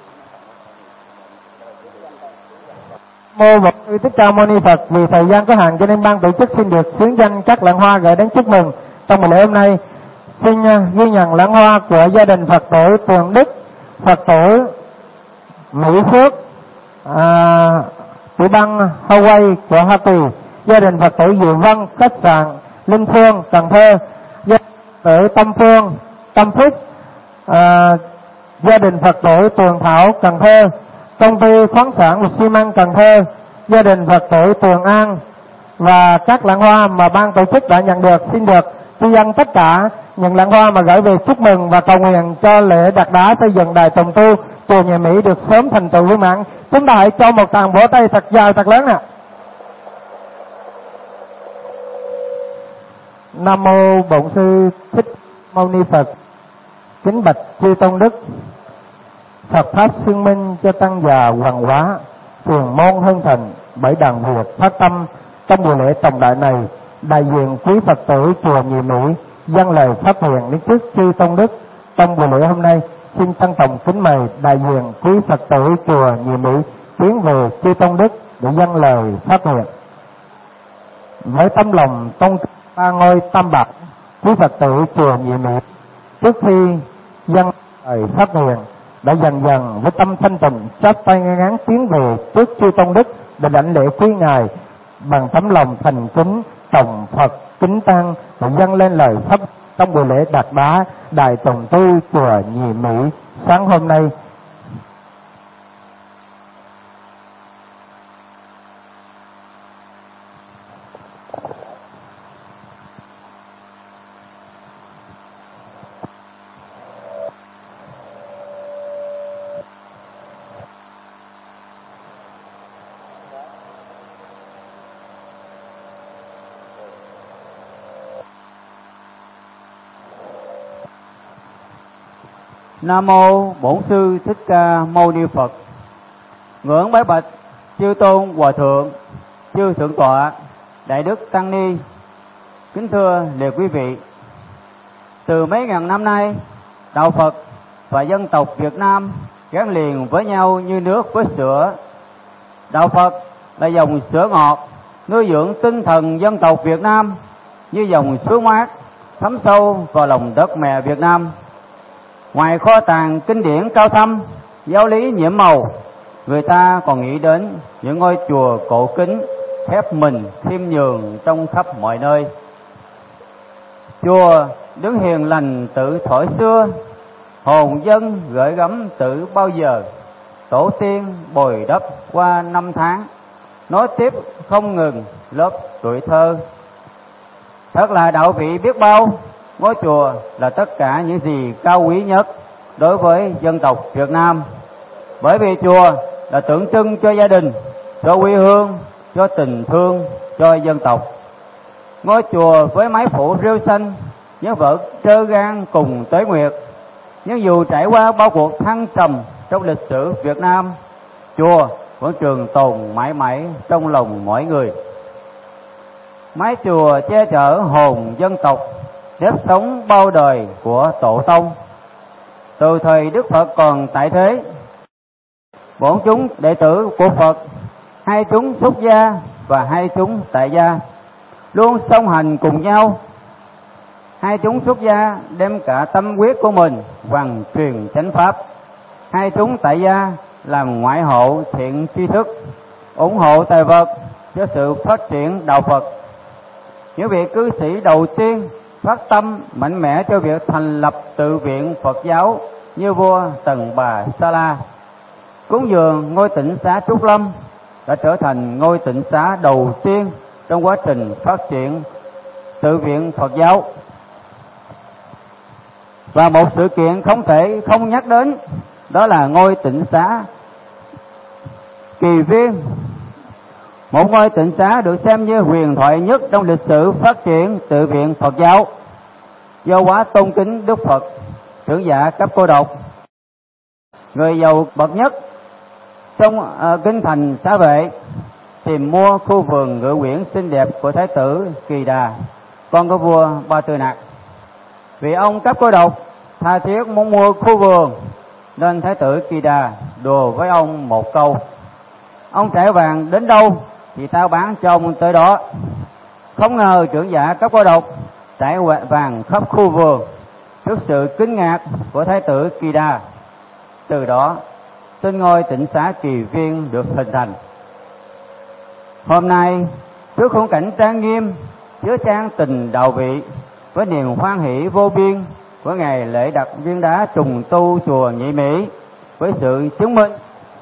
Mô Bổn Sư Thích Ca Mâu Ni Phật. Vì thời gian có hạn cho nên ban tổ chức xin được xướng danh các lãng hoa gửi đến chúc mừng trong buổi lễ hôm nay. Xin ghi nhận lãng hoa của gia đình Phật tử Tường Đức, Phật tử Mỹ Phước, à, tiểu bang Hawaii của Hoa Kỳ, gia đình Phật tử Diệu Vân, khách sạn Linh Phương, Cần Thơ, gia đình Phật tử Tâm Phương, Tâm Phúc, à, gia đình Phật tử Tường Thảo, Cần Thơ, công ty khoáng sản xi măng Cần Thơ, gia đình Phật tử Tường An và các lãng hoa mà ban tổ chức đã nhận được. Xin được tri ân tất cả những lãng hoa mà gửi về chúc mừng và cầu nguyện cho lễ đặt đá xây dựng Đài Trùng Tu chùa Nhị Mỹ được sớm thành tựu viên mãn. Chúng ta hãy cho một tràng vỗ tay thật dài thật lớn nè. Nam mô Bổn Sư Thích Mâu Ni Phật. Kính bạch chư tôn đức, Phật pháp xưng minh cho tăng già hoàng hóa, truyền môn hưng thịnh bởi đàn Việt phát tâm. Trong buổi lễ trọng đại này, đại diện quý Phật tử chùa Nhị Mỹ dâng lời phát nguyện đến trước chư tôn đức. Trong buổi lễ hôm nay, xin trân trọng kính mời đại diện quý Phật tử chùa Nhị Mỹ tiến về chư tôn đức để dâng lời phát nguyện. Với tấm lòng tôn ba ngôi tam bảo, quý Phật tử chùa Nhị Mỹ trước khi dâng lời phát nguyện đã dần dần với tâm thanh tịnh chắp tay ngay ngắn tiến về trước chư tôn đức để đảnh lễ quý ngài bằng tấm lòng thành kính trọng Phật kính tăng và dâng lên lời pháp trong buổi lễ đặt đá Đại Trùng Tu chùa Nhị Mỹ sáng hôm nay. Nam mô Bổn Sư Thích Ca Mâu Ni Phật. Ngưỡng bái bạch chư tôn hòa thượng, chư thượng tọa, đại đức tăng ni. Kính thưa liệt quý vị, từ mấy ngàn năm nay, đạo Phật và dân tộc Việt Nam gắn liền với nhau như nước với sữa. Đạo Phật là dòng sữa ngọt nuôi dưỡng tinh thần dân tộc Việt Nam như dòng suối mát thấm sâu vào lòng đất mẹ Việt Nam. Ngoài kho tàng kinh điển cao thâm, giáo lý nhiễm màu, người ta còn nghĩ đến những ngôi chùa cổ kính, khép mình khiêm nhường trong khắp mọi nơi. Chùa đứng hiền lành tự thổi xưa, hồn dân gửi gắm tự bao giờ. Tổ tiên bồi đắp qua năm tháng, nói tiếp không ngừng lớp tuổi thơ. Thật là đạo vị biết bao, ngôi chùa là tất cả những gì cao quý nhất đối với dân tộc Việt Nam. Bởi vì chùa là tượng trưng cho gia đình, cho quê hương, cho tình thương, cho dân tộc. Ngôi chùa với mái phủ rêu xanh, những vở trơ gan cùng tuế nguyệt. Nhưng dù trải qua bao cuộc thăng trầm trong lịch sử Việt Nam, chùa vẫn trường tồn mãi mãi trong lòng mỗi người. Mái chùa che chở hồn dân tộc, nếp sống bao đời của tổ tông. Từ thời Đức Phật còn tại thế, bổn chúng đệ tử của Phật, hai chúng xuất gia và hai chúng tại gia, luôn song hành cùng nhau. Hai chúng xuất gia đem cả tâm huyết của mình hoàn truyền chánh pháp. Hai chúng tại gia làm ngoại hộ thiện tri thức, ủng hộ tài vật cho sự phát triển đạo Phật. Những vị cư sĩ đầu tiên phát tâm mạnh mẽ cho việc thành lập tự viện Phật giáo như vua Tần Bà Sa La. Cúng dường ngôi tịnh xá Trúc Lâm đã trở thành ngôi tịnh xá đầu tiên trong quá trình phát triển tự viện Phật giáo. Và một sự kiện không thể không nhắc đến, đó là ngôi tịnh xá Kỳ Viên. Một ngôi tịnh xá được xem như huyền thoại nhất trong lịch sử phát triển tự viện Phật giáo. Do quá tôn kính Đức Phật, trưởng giả cấp cô độc, người giàu bậc nhất trong uh, kinh thành Xá Vệ, tìm mua khu vườn ngự quyển xinh đẹp của Thái tử Kỳ Đà, con của vua Ba Tư Nặc. Vì ông cấp cô độc tha thiết muốn mua khu vườn, nên Thái tử Kỳ Đà đùa với ông một câu: ông trải vàng đến đâu thì tao bán cho ông tới đó. Không ngờ trưởng giả cấp cô độc trải vàng khắp khu vườn trước sự kinh ngạc của Thái tử Kỳ Đà. Từ đó tên ngôi tịnh xá Kỳ Viên được hình thành. Hôm nay, trước khung cảnh trang nghiêm chứa chan tình đạo vị, với niềm hoan hỷ vô biên của ngày lễ đặt viên đá trùng tu chùa Nhị Mỹ, với sự chứng minh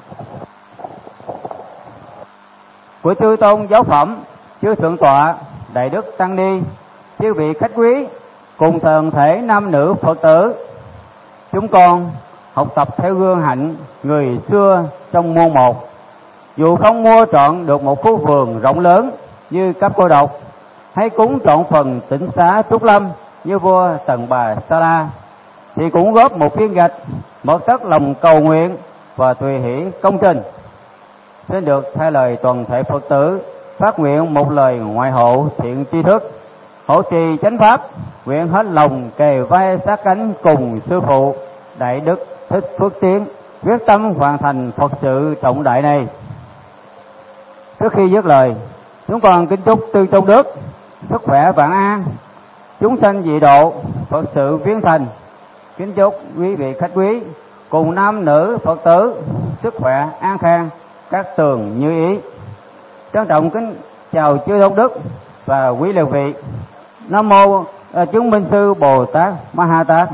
của chư tôn giáo phẩm, chư thượng tọa, đại đức tăng ni, chư vị khách quý cùng toàn thể nam nữ Phật tử, chúng con học tập theo gương hạnh người xưa trong muôn một. Dù không mua trọn được một khu vườn rộng lớn như cấp cô độc, hay cúng trọn phần tịnh xá Trúc Lâm như vua Tần Bà Sa La, thì cũng góp một viên gạch, một tấc lòng cầu nguyện và tùy hỷ công trình. Xin được thay lời toàn thể Phật tử phát nguyện một lời ngoại hộ thiện tri thức, hộ trì chánh pháp, nguyện hết lòng kề vai sát cánh cùng sư phụ Đại Đức Thích Phước Tiến, quyết tâm hoàn thành Phật sự trọng đại này. Trước khi dứt lời, chúng con kính chúc Tư Tôn Đức sức khỏe vạn an, chúng sanh dị độ, Phật sự viễn thành. Kính chúc quý vị khách quý cùng nam nữ Phật tử sức khỏe an khang, các tường như ý. Trân trọng kính chào chư Tôn Đức và quý lợi vị. Nam mô chứng minh sư Bồ Tát Ma Ha Tát.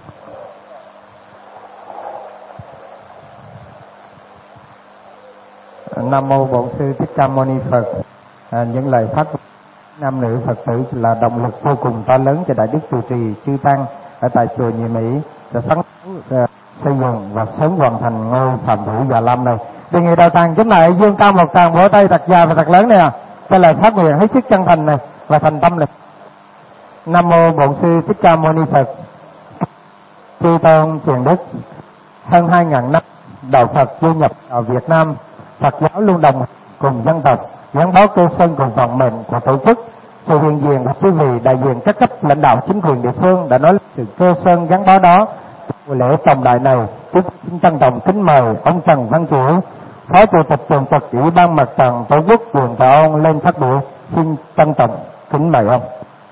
Nam mô Bổn sư Thích Ca Mâu Ni Phật. À, những lời phát nam nữ Phật tử là động lực vô cùng to lớn cho đại đức trụ trì chư tăng ở tại chùa Nhị Mỹ để phấn đấu uh, xây dựng và sớm hoàn thành ngôi Phạm Thủ Già Lam này. Đề nghị đạo tràng chúng lại dương cao một tràng vỗ tay thật dài và thật lớn này à. Đây là phát nguyện hết sức chân thành này và thành tâm này. Nam mô Bổn sư Thích Ca Mâu Ni Phật. Chư tôn truyền đức, hơn hai ngàn năm đạo Phật du nhập ở Việt Nam, Phật giáo luôn đồng cùng dân tộc, gắn bó cơ sơn cùng vận mệnh của tổ chức. Sự hiện diện của quý vị đại diện các cấp lãnh đạo chính quyền địa phương đã nói lên sự cơ sơn gắn bó đó. Buổi lễ trọng đại này, chúng xin trân trọng kính mời ông Trần Văn Chủ, Phó Chủ tịch Thường trực Ủy ban Mặt trận Tổ quốc huyện Trà Ôn lên phát biểu. Xin trân trọng kính mời ông.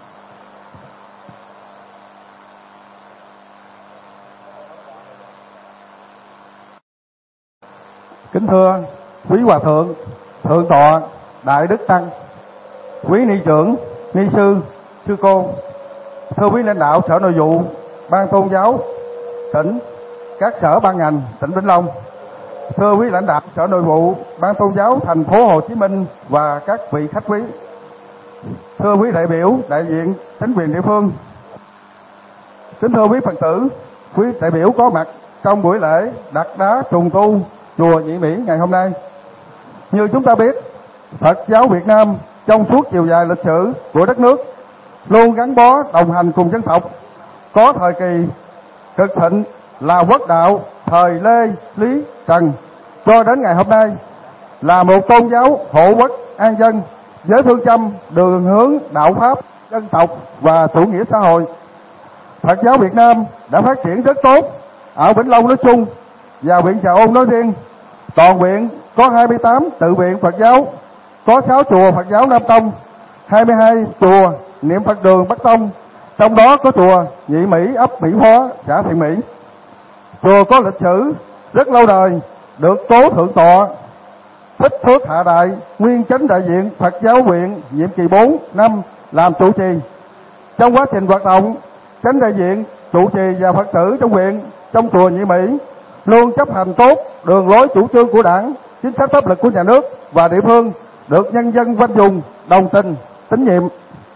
Kính thưa quý hòa thượng, thượng tọa, đại đức tăng, quý ni trưởng, ni sư, sư cô, thưa quý lãnh đạo Sở Nội vụ, Ban Tôn giáo tỉnh, các sở ban ngành tỉnh Vĩnh Long, thưa quý lãnh đạo Sở Nội vụ, Ban Tôn giáo thành phố Hồ Chí Minh và các vị khách quý. thưa quý đại biểu, đại diện chính quyền địa phương, kính thưa quý Phật tử, quý đại biểu có mặt trong buổi lễ đặt đá trùng tu chùa Nhị Mỹ ngày hôm nay. Như chúng ta biết, Phật giáo Việt Nam trong suốt chiều dài lịch sử của đất nước luôn gắn bó đồng hành cùng dân tộc. Có thời kỳ cực thịnh là quốc đạo thời Lê, Lý, Trần, cho đến ngày hôm nay là một tôn giáo hộ quốc an dân với phương châm đường hướng đạo pháp dân tộc và chủ nghĩa xã hội. Phật giáo Việt Nam đã phát triển rất tốt ở Vĩnh Long nói chung và huyện Trà Ôn nói riêng. Toàn huyện có hai mươi tám tự viện Phật giáo, có sáu chùa Phật giáo Nam Tông, hai mươi hai chùa niệm Phật đường Bắc Tông, trong đó có chùa Nhị Mỹ, ấp Mỹ Phó, xã Thiện Mỹ. Chùa có lịch sử rất lâu đời, được Cố Thượng Tọa Thích Phước Hạ Đại, nguyên chánh đại diện Phật giáo huyện nhiệm kỳ bốn năm làm trụ trì. Trong quá trình hoạt động, chánh đại diện, trụ trì và Phật tử trong huyện, trong chùa Nhị Mỹ luôn chấp hành tốt đường lối chủ trương của Đảng, chính sách pháp luật của nhà nước và địa phương, được nhân dân quanh vùng đồng tình, tín nhiệm.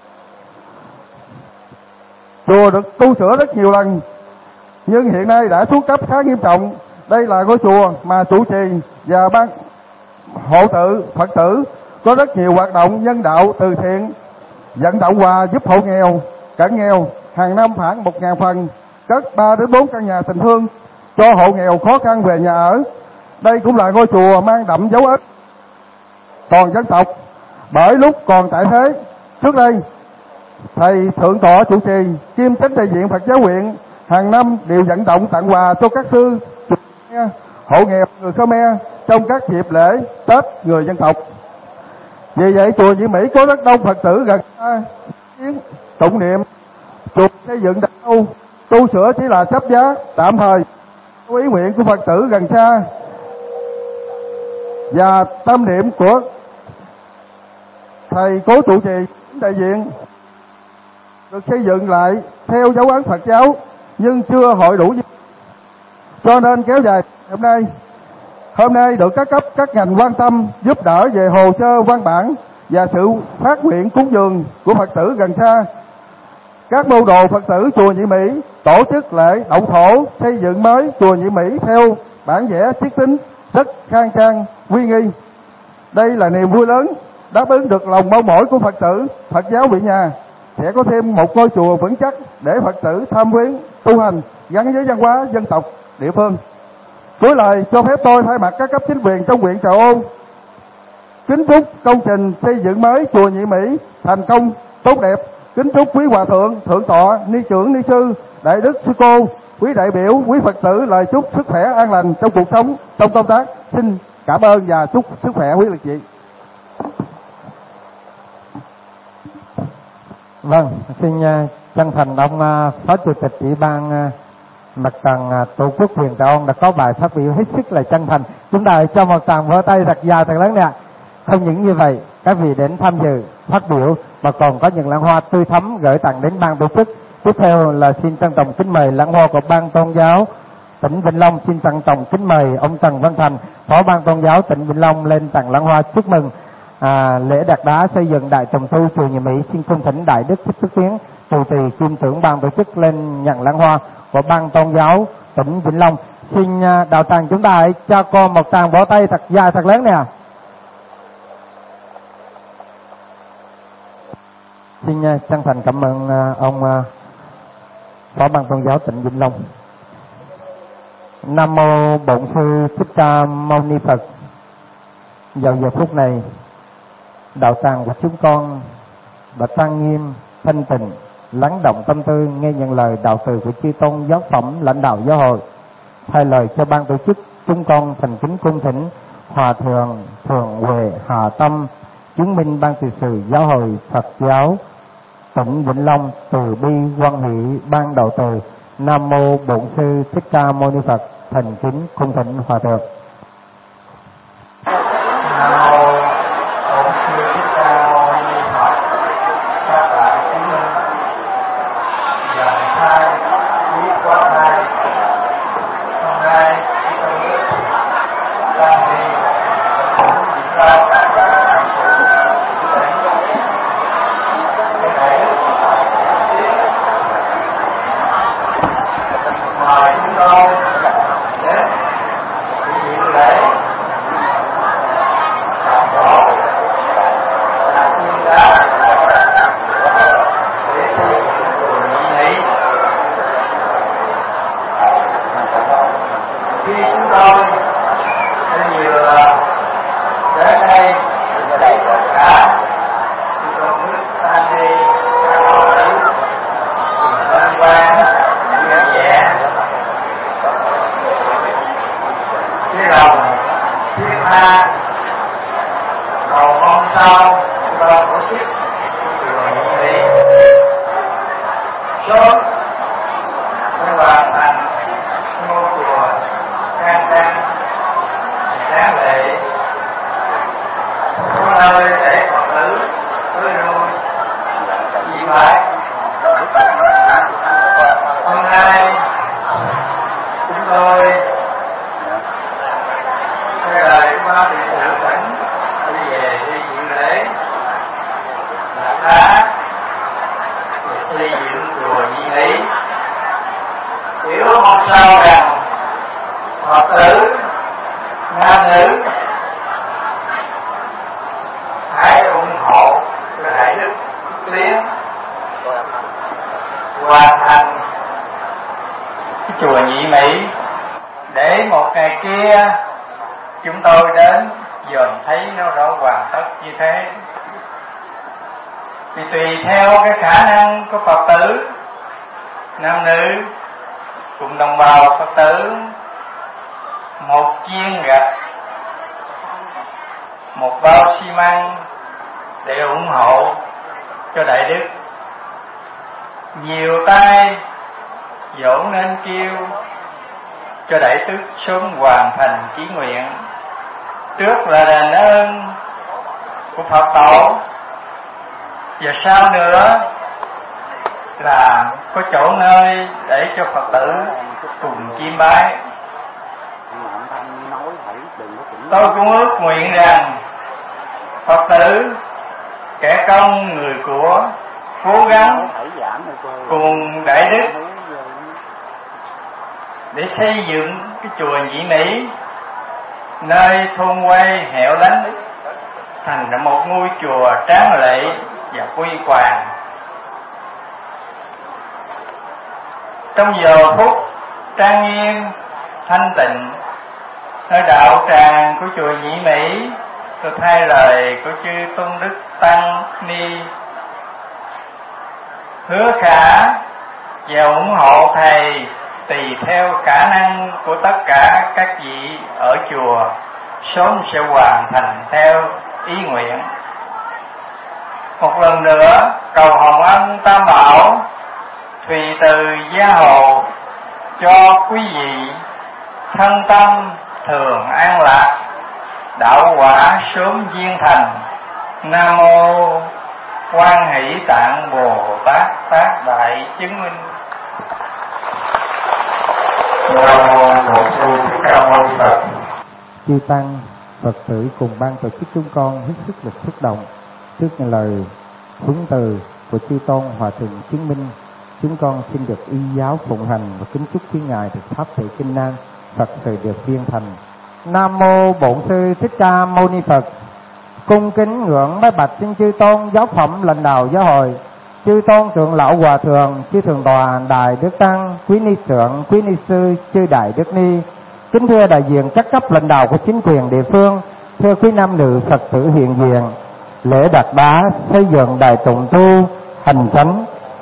Chùa được tu sửa rất nhiều lần, nhưng hiện nay đã xuống cấp khá nghiêm trọng. Đây là ngôi chùa mà trụ trì và ban hộ tự Phật tử có rất nhiều hoạt động nhân đạo từ thiện, vận động quà giúp hộ nghèo, cận nghèo, hàng năm khoảng một ngàn phần, cất ba đến bốn căn nhà tình thương cho hộ nghèo khó khăn về nhà ở. Đây cũng là ngôi chùa mang đậm dấu ấn toàn dân tộc, bởi lúc còn tại thế, trước đây thầy Thượng Tọa trụ trì kiêm chánh đại diện Phật giáo huyện hàng năm đều vận động tặng quà cho các sư hộ nghèo người Khmer trong các dịp lễ Tết người dân tộc. Vì vậy chùa Nhị Mỹ có rất đông Phật tử gần xa tụng niệm. Chùa xây dựng đã lâu, tu sửa chỉ là chấp giá tạm thời, ý nguyện của Phật tử gần xa và tâm niệm của thầy Cố trụ trì đại diện được xây dựng lại theo dấu ấn Phật giáo nhưng chưa hội đủ, cho nên kéo dài hôm nay. Hôm nay được các cấp các ngành quan tâm giúp đỡ về hồ sơ văn bản và sự phát nguyện cúng dường của Phật tử gần xa. Các môn đồ Phật tử chùa Nhị Mỹ tổ chức lễ động thổ xây dựng mới chùa Nhị Mỹ theo bản vẽ chiết tính rất khang trang uy nghi. Đây là niềm vui lớn đáp ứng được lòng mong mỏi của Phật tử Phật giáo Vị Nhà, sẽ có thêm một ngôi chùa vững chắc để Phật tử tham viếng tu hành gắn với văn hóa dân tộc địa phương. Cuối lời cho phép tôi thay mặt các cấp chính quyền trong huyện Trà Ôn kính chúc công trình xây dựng mới chùa Nhị Mỹ thành công tốt đẹp. Kính chúc quý hòa thượng, thượng tọa, ni trưởng, ni sư, đại đức, sư cô, quý đại biểu, quý Phật tử lời chúc sức khỏe an lành trong cuộc sống, trong công tác. Xin cảm ơn và chúc sức khỏe quý lực vị. Vâng, xin chân thành ông Phó Chủ tịch Ủy ban Mặt trận Tổ quốc huyện Trà Ôn đã có bài phát biểu hết sức là chân thành. Chúng ta cho một tràng vỗ tay thật dài thật lớn nè. Không những như vậy, các vị đến tham dự phát biểu mà còn có những lãng hoa tươi thắm gửi tặng đến ban tổ chức. Tiếp theo là xin trân trọng kính mời lãng hoa của ban tôn giáo tỉnh Vĩnh Long. Xin trân trọng kính mời ông Trần Văn Thành, Phó ban tôn giáo tỉnh Vĩnh Long lên tặng lãng hoa chúc mừng à, lễ đặt đá xây dựng đại trùng tu chùa Nhị Mỹ. Xin cung thỉnh đại đức Thích Phước Tiến, trụ trì kiêm trưởng ban tổ chức lên nhận lãng hoa của ban tôn giáo tỉnh Vĩnh Long. Xin đạo tràng chúng ta hãy cho cô một tràng vỗ tay thật dài thật lớn nè. Xin chân thành cảm ơn ông Phó ban tôn giáo tỉnh Vĩnh Long. Nam mô Bổn Sư Thích Ca Mâu Ni Phật. Vào giờ phút này, đạo tràng của chúng con đã trang nghiêm, thanh tịnh, lắng động tâm tư nghe những lời đạo từ của chư tôn giáo phẩm lãnh đạo giáo hội. Thay lời cho ban tổ chức, chúng con thành kính cung thỉnh Hòa thượng Thượng Huệ Hà Tâm, chứng minh ban trị sự giáo hội Phật giáo tỉnh Vĩnh Long từ bi quan hỷ ban đạo từ. Nam mô Bổn Sư Thích Ca Mâu Ni Phật. Thành kính cung thỉnh Hòa thượng. Nam mô Bổn Sư Thích Ca Mâu Ni Phật. Các bạn chứng minh lần hai quý quá hai hôm nay tôi đang đi cũng ra các bạn ta cầu mong sau ban tổ chức chùa Nhị Mỹ sớm mới hoàn thành ngôi chùa khang trang sáng lệ, có nơi để Phật tử tới nuôi chỉ phải. Hôm nay chúng tôi theo lời qua điện tử tỉnh đi về đi dự lễ là đá xây dựng chùa Nhị Mỹ, hiểu mong sao rằng Phật tử nam nữ hãy ủng hộ cái đại đức tiến hoàn thành cái chùa Nhị Mỹ, để một ngày kia chúng tôi đến dòm thấy nó đã hoàn tất như thế. Thì tùy theo cái khả năng của Phật tử nam nữ cùng đồng bào Phật tử, một viên gạch, một bao xi măng để ủng hộ cho đại đức. Nhiều tay dỗ nên kêu cho đại đức sớm hoàn thành chí nguyện, trước là đền ơn của Phật tổ, và sau nữa là có chỗ nơi để cho Phật tử cùng chiêm bái. Tôi cũng ước nguyện rằng Phật tử, kẻ công người của, cố gắng cùng đại đức để xây dựng cái chùa Nhị Mỹ, nơi thôn quê hẻo lánh, thành ra một ngôi chùa tráng lệ và quy hoàng. Trong giờ phút trang nghiêm thanh tịnh nơi đạo tràng của chùa Nhị Mỹ, tôi thay lời của chư Tôn Đức Tăng Ni hứa khả và ủng hộ thầy tùy theo khả năng của tất cả các vị ở chùa, sớm sẽ hoàn thành theo ý nguyện. Một lần nữa cầu hồng ân Tam Bảo thùy từ gia hộ cho quý vị thân tâm thường an lạc, đạo quả sớm viên thành. Nam mô Quan Hỷ Tạng Bồ Tát Tác Đại Chứng Minh. Nam mô Bổn Sư Thích Ca Mâu Ni Phật. Chư tăng, Phật tử cùng ban tổ chức chúng con hết sức được xúc động trước những lời huấn từ của chư tôn Hòa Thượng Chứng Minh. Chúng con xin được y giáo phụng hành và kính chúc quý ngài được pháp thể kinh năng, Phật sự được viên thành. Nam mô Bổn Sư Thích Ca Mâu Ni Phật. Cung kính ngưỡng bái bạch xin chư tôn giáo phẩm lãnh đạo giáo hội, chư tôn trưởng lão hòa thượng, chư thượng tọa đại đức tăng, quý ni trưởng, quý ni sư, chư đại đức ni. Kính thưa đại diện các cấp lãnh đạo của chính quyền địa phương, thưa quý nam nữ Phật tử hiện diện. Lễ đặt đá xây dựng đài tụng tu hành chánh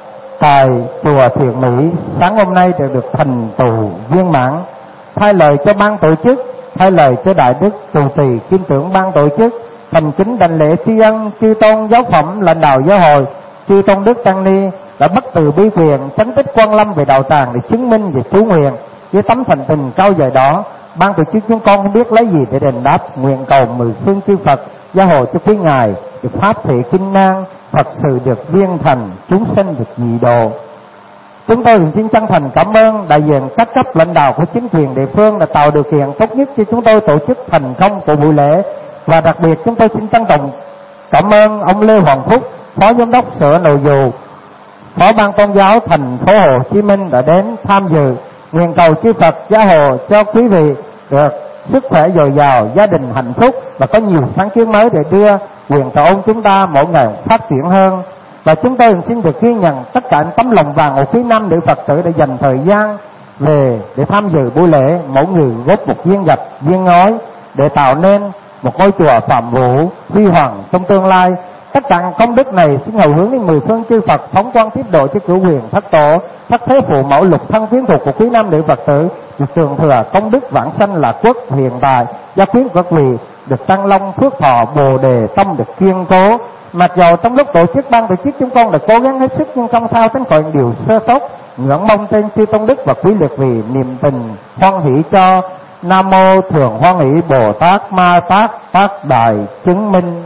tại chùa Thiện Mỹ sáng hôm nay đều được thành tựu viên mãn. Thay lời cho ban tổ chức, thay lời cho đại đức trụ trì kim trưởng ban tổ chức, thành kính đảnh lễ tri ân chư tôn giáo phẩm lãnh đạo giáo hội, chư tôn đức tăng ni đã bất từ bi quyền chánh tích quan lâm về đạo tràng để chứng minh về chú nguyện. Với tấm thành tình cao dài đó, ban tổ chức chúng con không biết lấy gì để đền đáp. Nguyện cầu mười phương chư Phật gia hộ cho quý ngài được pháp thể kinh năng, Phật sự được viên thành, chúng sinh được nhị độ. Chúng tôi xin chân thành cảm ơn đại diện các cấp lãnh đạo của chính quyền địa phương đã tạo điều kiện tốt nhất cho chúng tôi tổ chức thành công của buổi lễ. Và đặc biệt chúng tôi xin trân trọng cảm ơn ông Lê Hoàng Phúc, Phó Giám đốc Sở Nội vụ, Phó Ban Tôn giáo thành phố Hồ Chí Minh đã đến tham dự. Nguyện cầu chư Phật gia hộ cho quý vị được sức khỏe dồi dào, gia đình hạnh phúc và có nhiều sáng kiến mới để đưa quyền cầu ông chúng ta mỗi ngày phát triển hơn. Và chúng tôi xin được ghi nhận tất cả tấm lòng vàng của quý nam nữ Phật tử đã dành thời gian về để tham dự buổi lễ, mỗi người góp một viên gạch, viên ngói để tạo nên một ngôi chùa Phạm Vũ huy hoàng trong tương lai. Tất cả công đức này xin hầu hướng đến mười phương chư Phật phóng quang tiếp độ cho cửu quyền thất tổ, thất thế phụ mẫu lục thân quyến thuộc của quý nam nữ Phật tử được trường thừa công đức vãng sanh là quốc hiện tại gia quyến các vị được tăng long phước thọ, bồ đề tâm được kiên cố. Mặc dầu trong lúc tổ chức ban tổ chức chúng con đã cố gắng hết sức, nhưng không sao tránh khỏi điều sơ sót. Ngưỡng mong trên chư tôn đức và quý liệt vì niềm tình hoan hỷ cho. Nam mô Thường Hoan Hỷ Bồ Tát Ma Tát Tác Đại Chứng Minh.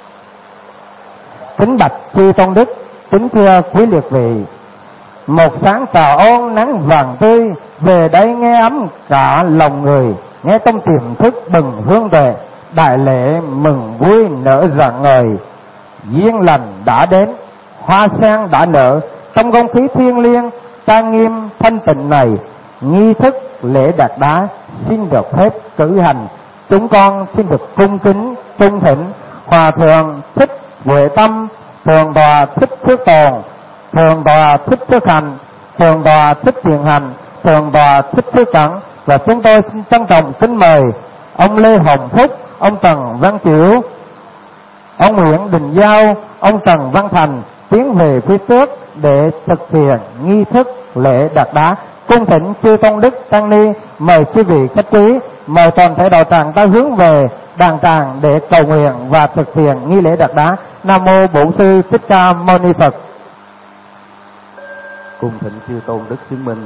Kính bạch chư tôn đức, kính thưa quý liệt vị, một sáng tà ôn nắng vàng tươi, về đây nghe ấm cả lòng người, nghe tâm tiềm thức bừng hương tuệ, đại lễ mừng vui nở rạng ngời. Duyên lành đã đến, hoa sen đã nở, trong không khí thiêng liêng trang nghiêm thanh tịnh này, nghi thức lễ đạt đá xin được phép cử hành. Chúng con xin được cung kính trung thỉnh Hòa thượng Thích Huệ Tâm, Thượng tọa Thích Phước Tồn, Thượng tọa Thích Phước Hành, Thượng tọa Thích Thiện Hành, Thượng tọa Thích Phước Cẩn, và chúng tôi xin trân trọng kính mời ông Lê Hồng Phúc, ông Trần Văn Chiểu, ông Nguyễn Đình Giao, ông Trần Văn Thành tiến về phía trước để thực hiện nghi thức lễ đặt đá. Cung thỉnh chư tôn đức tăng ni, mời quý vị khách quý, mời toàn thể đạo tràng ta hướng về đàn tràng để cầu nguyện và thực hiện nghi lễ đặt đá. Nam mô Bổn Sư Thích Ca Mâu Ni Phật. Cung thỉnh chư tôn đức chứng minh.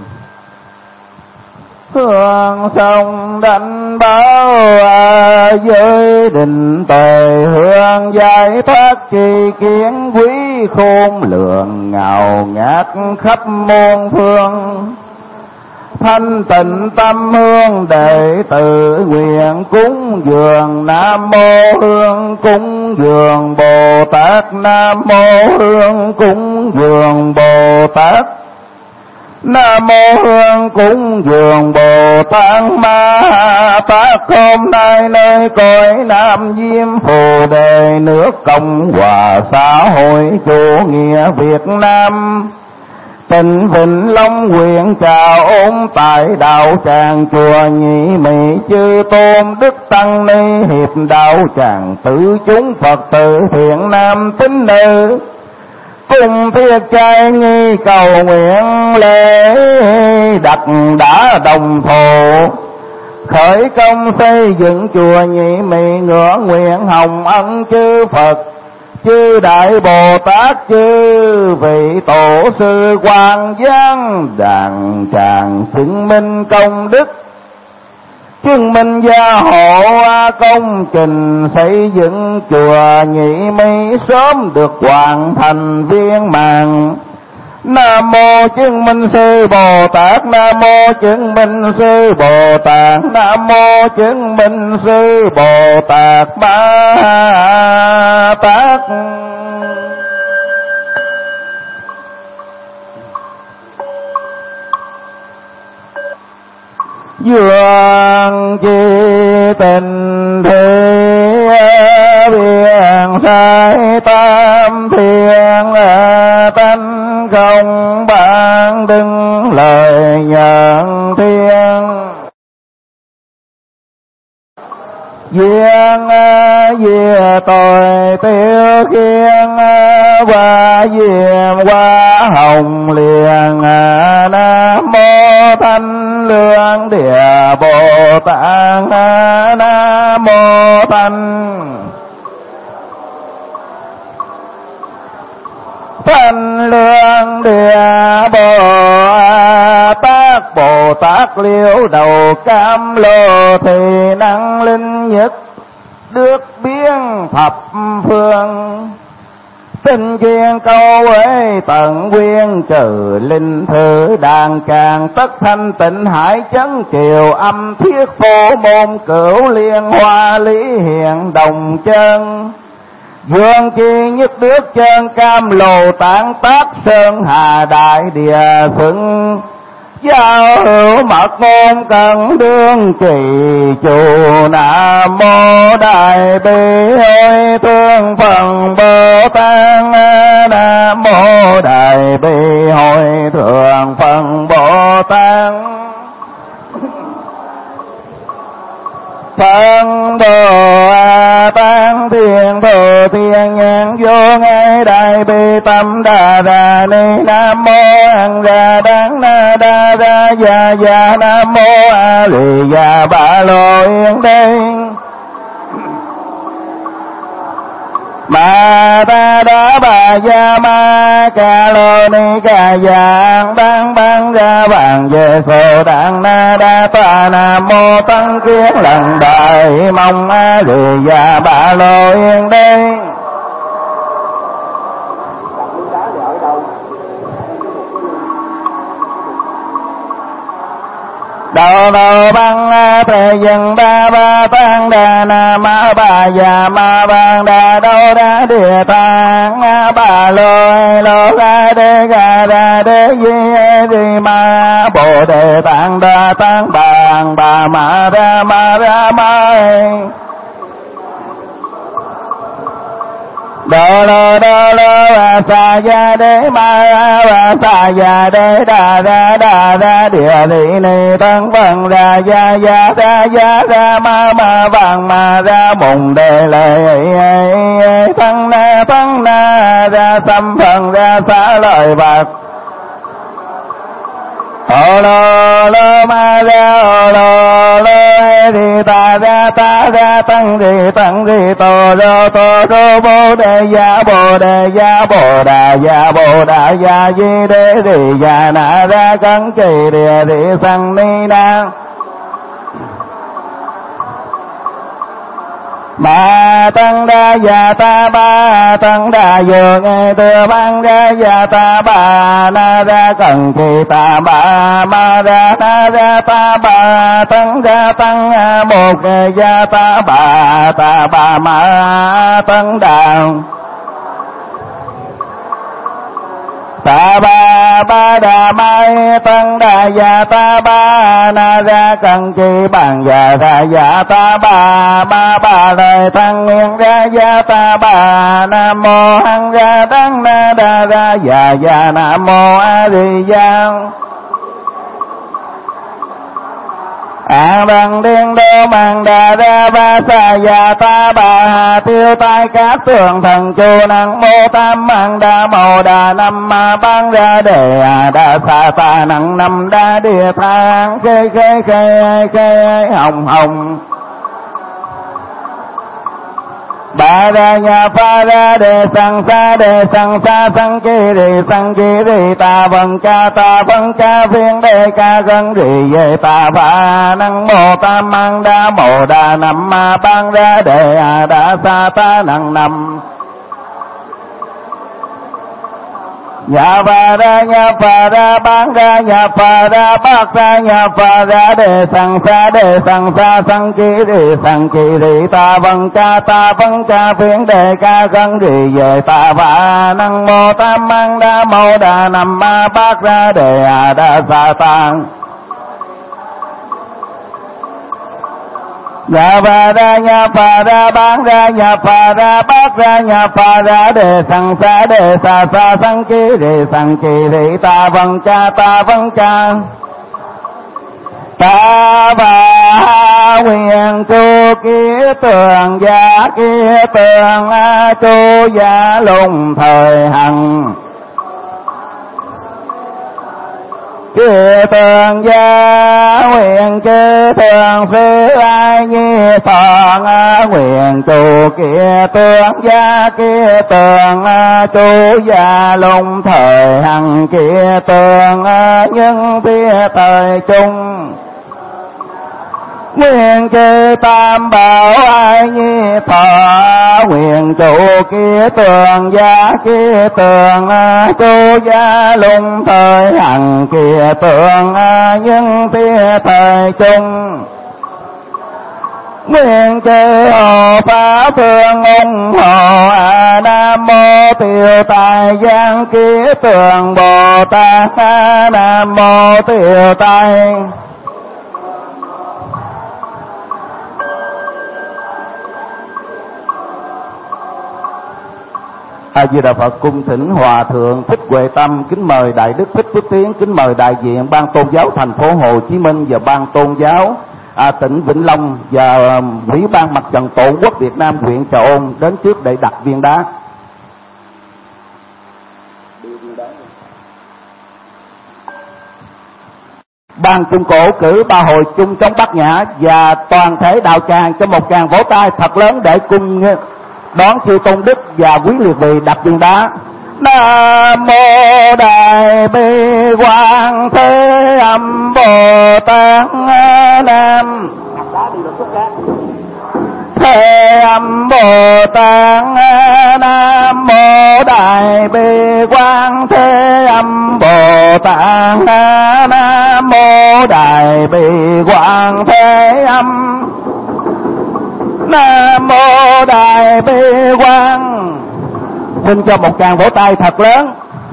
Hương sông đánh báo à, giới định tề hương giải thoát tri kiến quý khôn lượng ngào ngát khắp muôn phương. Thanh tịnh tâm hương đệ tử nguyện cúng dường. Nam mô Hương cúng dường Bồ Tát, Nam mô Hương cúng dường Bồ Tát, Nam mô Hương cúng dường Bồ Tát Ma Tát. Hôm nay nơi cõi Nam Diêm Phù Đề, nước Cộng hòa xã hội chủ nghĩa Việt Nam, tỉnh Vĩnh Long huyện Trà Ôn, tại đạo tràng chùa Nhị Mỹ, chư tôn đức tăng ni hiệp đạo tràng tử chúng Phật tử thiện nam tín nữ cùng thiết trai nghi cầu nguyện lễ đặt đã đồng thổ, khởi công xây dựng chùa Nhị Mỹ, ngửa nguyện hồng ân chư Phật, chư Đại Bồ Tát, chư vị tổ sư quan giáng đàn tràng chứng minh công đức, chứng minh gia hộ công trình xây dựng chùa Nhị Mỹ sớm được hoàn thành viên mãn. Nam mô chứng minh sư Bồ Tát, Nam mô chứng minh sư Bồ Tát, Nam mô chứng minh sư Bồ Tát Ma Tát. Dường chi tình thế biện sai tam thiên, tánh không ban đừng lời nhận thiên. Duyên về tội tiêu khiên, và diệm qua hồng liền. Nam mô Thanh Lương Địa Bồ Tát, Nam mô Thanh Thanh Lương Địa Bồ Tát. Bồ Tát liễu đầu cam lô, thì năng linh nhất được biến thập phương. Tinh kiên câu ấy tận quyên, trừ linh thư đàn càng tất thanh tịnh hải chấn kiều. Âm thiết phổ môn cửu liên hoa lý hiện đồng chân. Dương chi nhất đức chân cam lồ tán tác sơn hà đại địa xưng. Giao hữu mật ngôn cần đương trì chủ. Nam mô Đại Bi Hối Thương Phần Bồ Tát, Nam mô Đại Bi Hối Thương Phần Bồ Tát. Phân Bồ Tát Thiên Thù Thiên Nhãn Vô Ngay Đại Bi Tâm Đà Đà Ni. Nam mô An Đà Đắng Na Đà Đà Già Già. Nam mô A Lì Già Ba Lô Yên Đế. Ma ta đa bà gia ma ca lô ni ca giang bang bang ra vàng về phổ đàn na đa toa nam mô tăng kiến lần đời mong a lì gia ba lô yên đây. Đầu đầu băng thể dân ba ba tăng đà na ma ba già ma bang đà đâu đa địa tạng ba lôi lô ra đê ga ra đê di di ma bồ đề tạng đà tăng bang ba ma ra ma ra ma đô lô đô lô và sa gia đế ma và sa gia đế đà ra đà ra địa thị ni tăng bằng ra gia gia ra gia ra ma ma vàng ma ra mùng đề lệ tăng na tăng na ra tâm phần ra xá lời bạc ô lô lô ma ra ô lô lô thì ta ra ta ra tăng thì tăng thì tô lô tô tô bồ đề gia bồ đề gia bồ đà gia bồ đà gia di đế thì gia na ra cấn kỳ địa thị sang ni na ma tăng đa gia ta ba tăng đa dược tư bang đa gia ta ba na ra cần kỳ ta ba ma ra na ra ta ba tăng đa tăng một gia ta ba ta ba ma tăng đa ta ba ba đà mai tăng đà gia ta ba na ra cần kỳ bằng gia ta gia ta ba ma ba lời tăng nguyên ra gia ta ba nam mô hằng gia tăng na đa ra gia gia nam mô a di đà an bằng điên đô bằng đà ra ba sa gia ta ba tiêu tai các tường thần chu năng mô tam bằng đa mô đà năm ma bang ra đề đa sa ta năng năm đa địa thang khê khê khê khê hồng hồng ba ra nhà pha ra đề sang sa đề sang sa sang ki ri sang ki ri ta vân ca ta vân ca phiên đề ca gân ri về ta pha năng mô tam mang đa mô đà năm ma bang ra đề đa sa ta năng năm nhà phà ra nhà phà ra bán ra nhà phà ra bác ra nhà phà ra đề sang sa đề sang sa sang ki ri sang ki ri ta vân ca ta vân ca phiên đề ca gân ri về ta phà năng mô tam mang đa mô đà năm ma bác ra đề đa sa tăng nhà phà ra nhà phà ra bán ra nhà phà ra bác ra nhà phà ra đề sang sa đề sa sa sang ki ri sang ki ri ta vân ca ta vân ca ta bà nguyện chu kia tường gia kia tường chu gia lùng thời hằng kia tường gia nguyện kia tường sư ai nhi phòn nguyện chu kia tường gia kia tường chu gia lùng thời hằng kia tường nhân phía thời chung nguyện kê tam bảo ai nhi thọ nguyện trụ kia tường gia kia tường chu gia lung thời hằng kia tường nhân phía thời chung nguyện kê hộ phá thương ủng hộ a nam mô tiêu tài giang kia tường bồ tát a nam mô tiêu tài A Di Đà Phật. Cung thỉnh Hòa thượng Thích Huệ Tâm, kính mời Đại đức Thích Phước Tiến, kính mời đại diện ban tôn giáo thành phố Hồ Chí Minh và ban tôn giáo à, tỉnh Vĩnh Long và Ủy ban Mặt trận Tổ quốc Việt Nam huyện Trà Ôn đến trước để đặt viên đá. Ban Trung Cổ cử ba hồi chung chống Bát Nhã và toàn thể đạo tràng cho một tràng vỗ tay thật lớn để cung đón chư tôn đức và quý liệt vị đặt viên đá. Nam mô Đại Bi Quan Thế Âm Bồ Tát. Nam Thế Âm Bồ Tát. Nam mô Đại Bi Quan Thế Âm Bồ Tát. Nam mô Đại Bi Quan Thế Âm. Nam mô Đại Bi Quan. Xin cho một tràng vỗ tay thật lớn.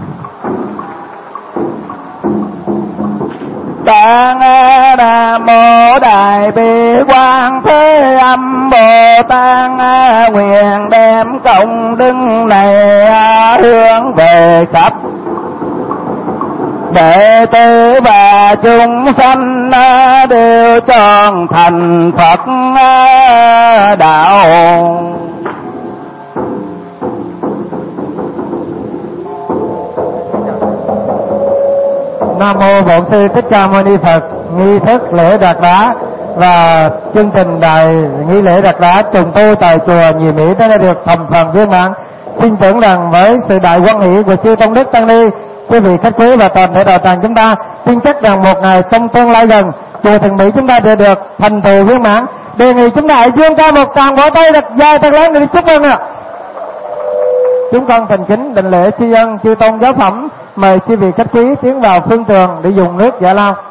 Tạng Nam mô Đại Bi Quan Thế Âm Bồ Tát. Nguyện đem công đức này hướng về khắp đệ tử và chúng sanh đều tròn thành Phật đạo. Nam mô Bổn Sư Thích Ca Mâu Ni Phật. Nghi thức lễ đặt đá và chương trình đại nghi lễ đặt đá trùng tu tại chùa Nhị Mỹ đã được thành phần viên mãn. Xin tưởng rằng với sự đại hoan hỷ của chư tôn đức tăng ni, quý vị khách quý và toàn thể đạo tràng chúng ta tin chắc rằng một ngày trong tương lai gần, chùa Thượng Mỹ chúng ta sẽ được thành tựu viên mãn. Đề nghị chúng ta hãy dương cao một tràng vỗ tay thật dài thật lớn để chúc mừng ạ. Chúng con thành kính định lễ tri ân chư tôn giáo phẩm, mời quý vị khách quý tiến vào phương tường để dùng nước giải lao.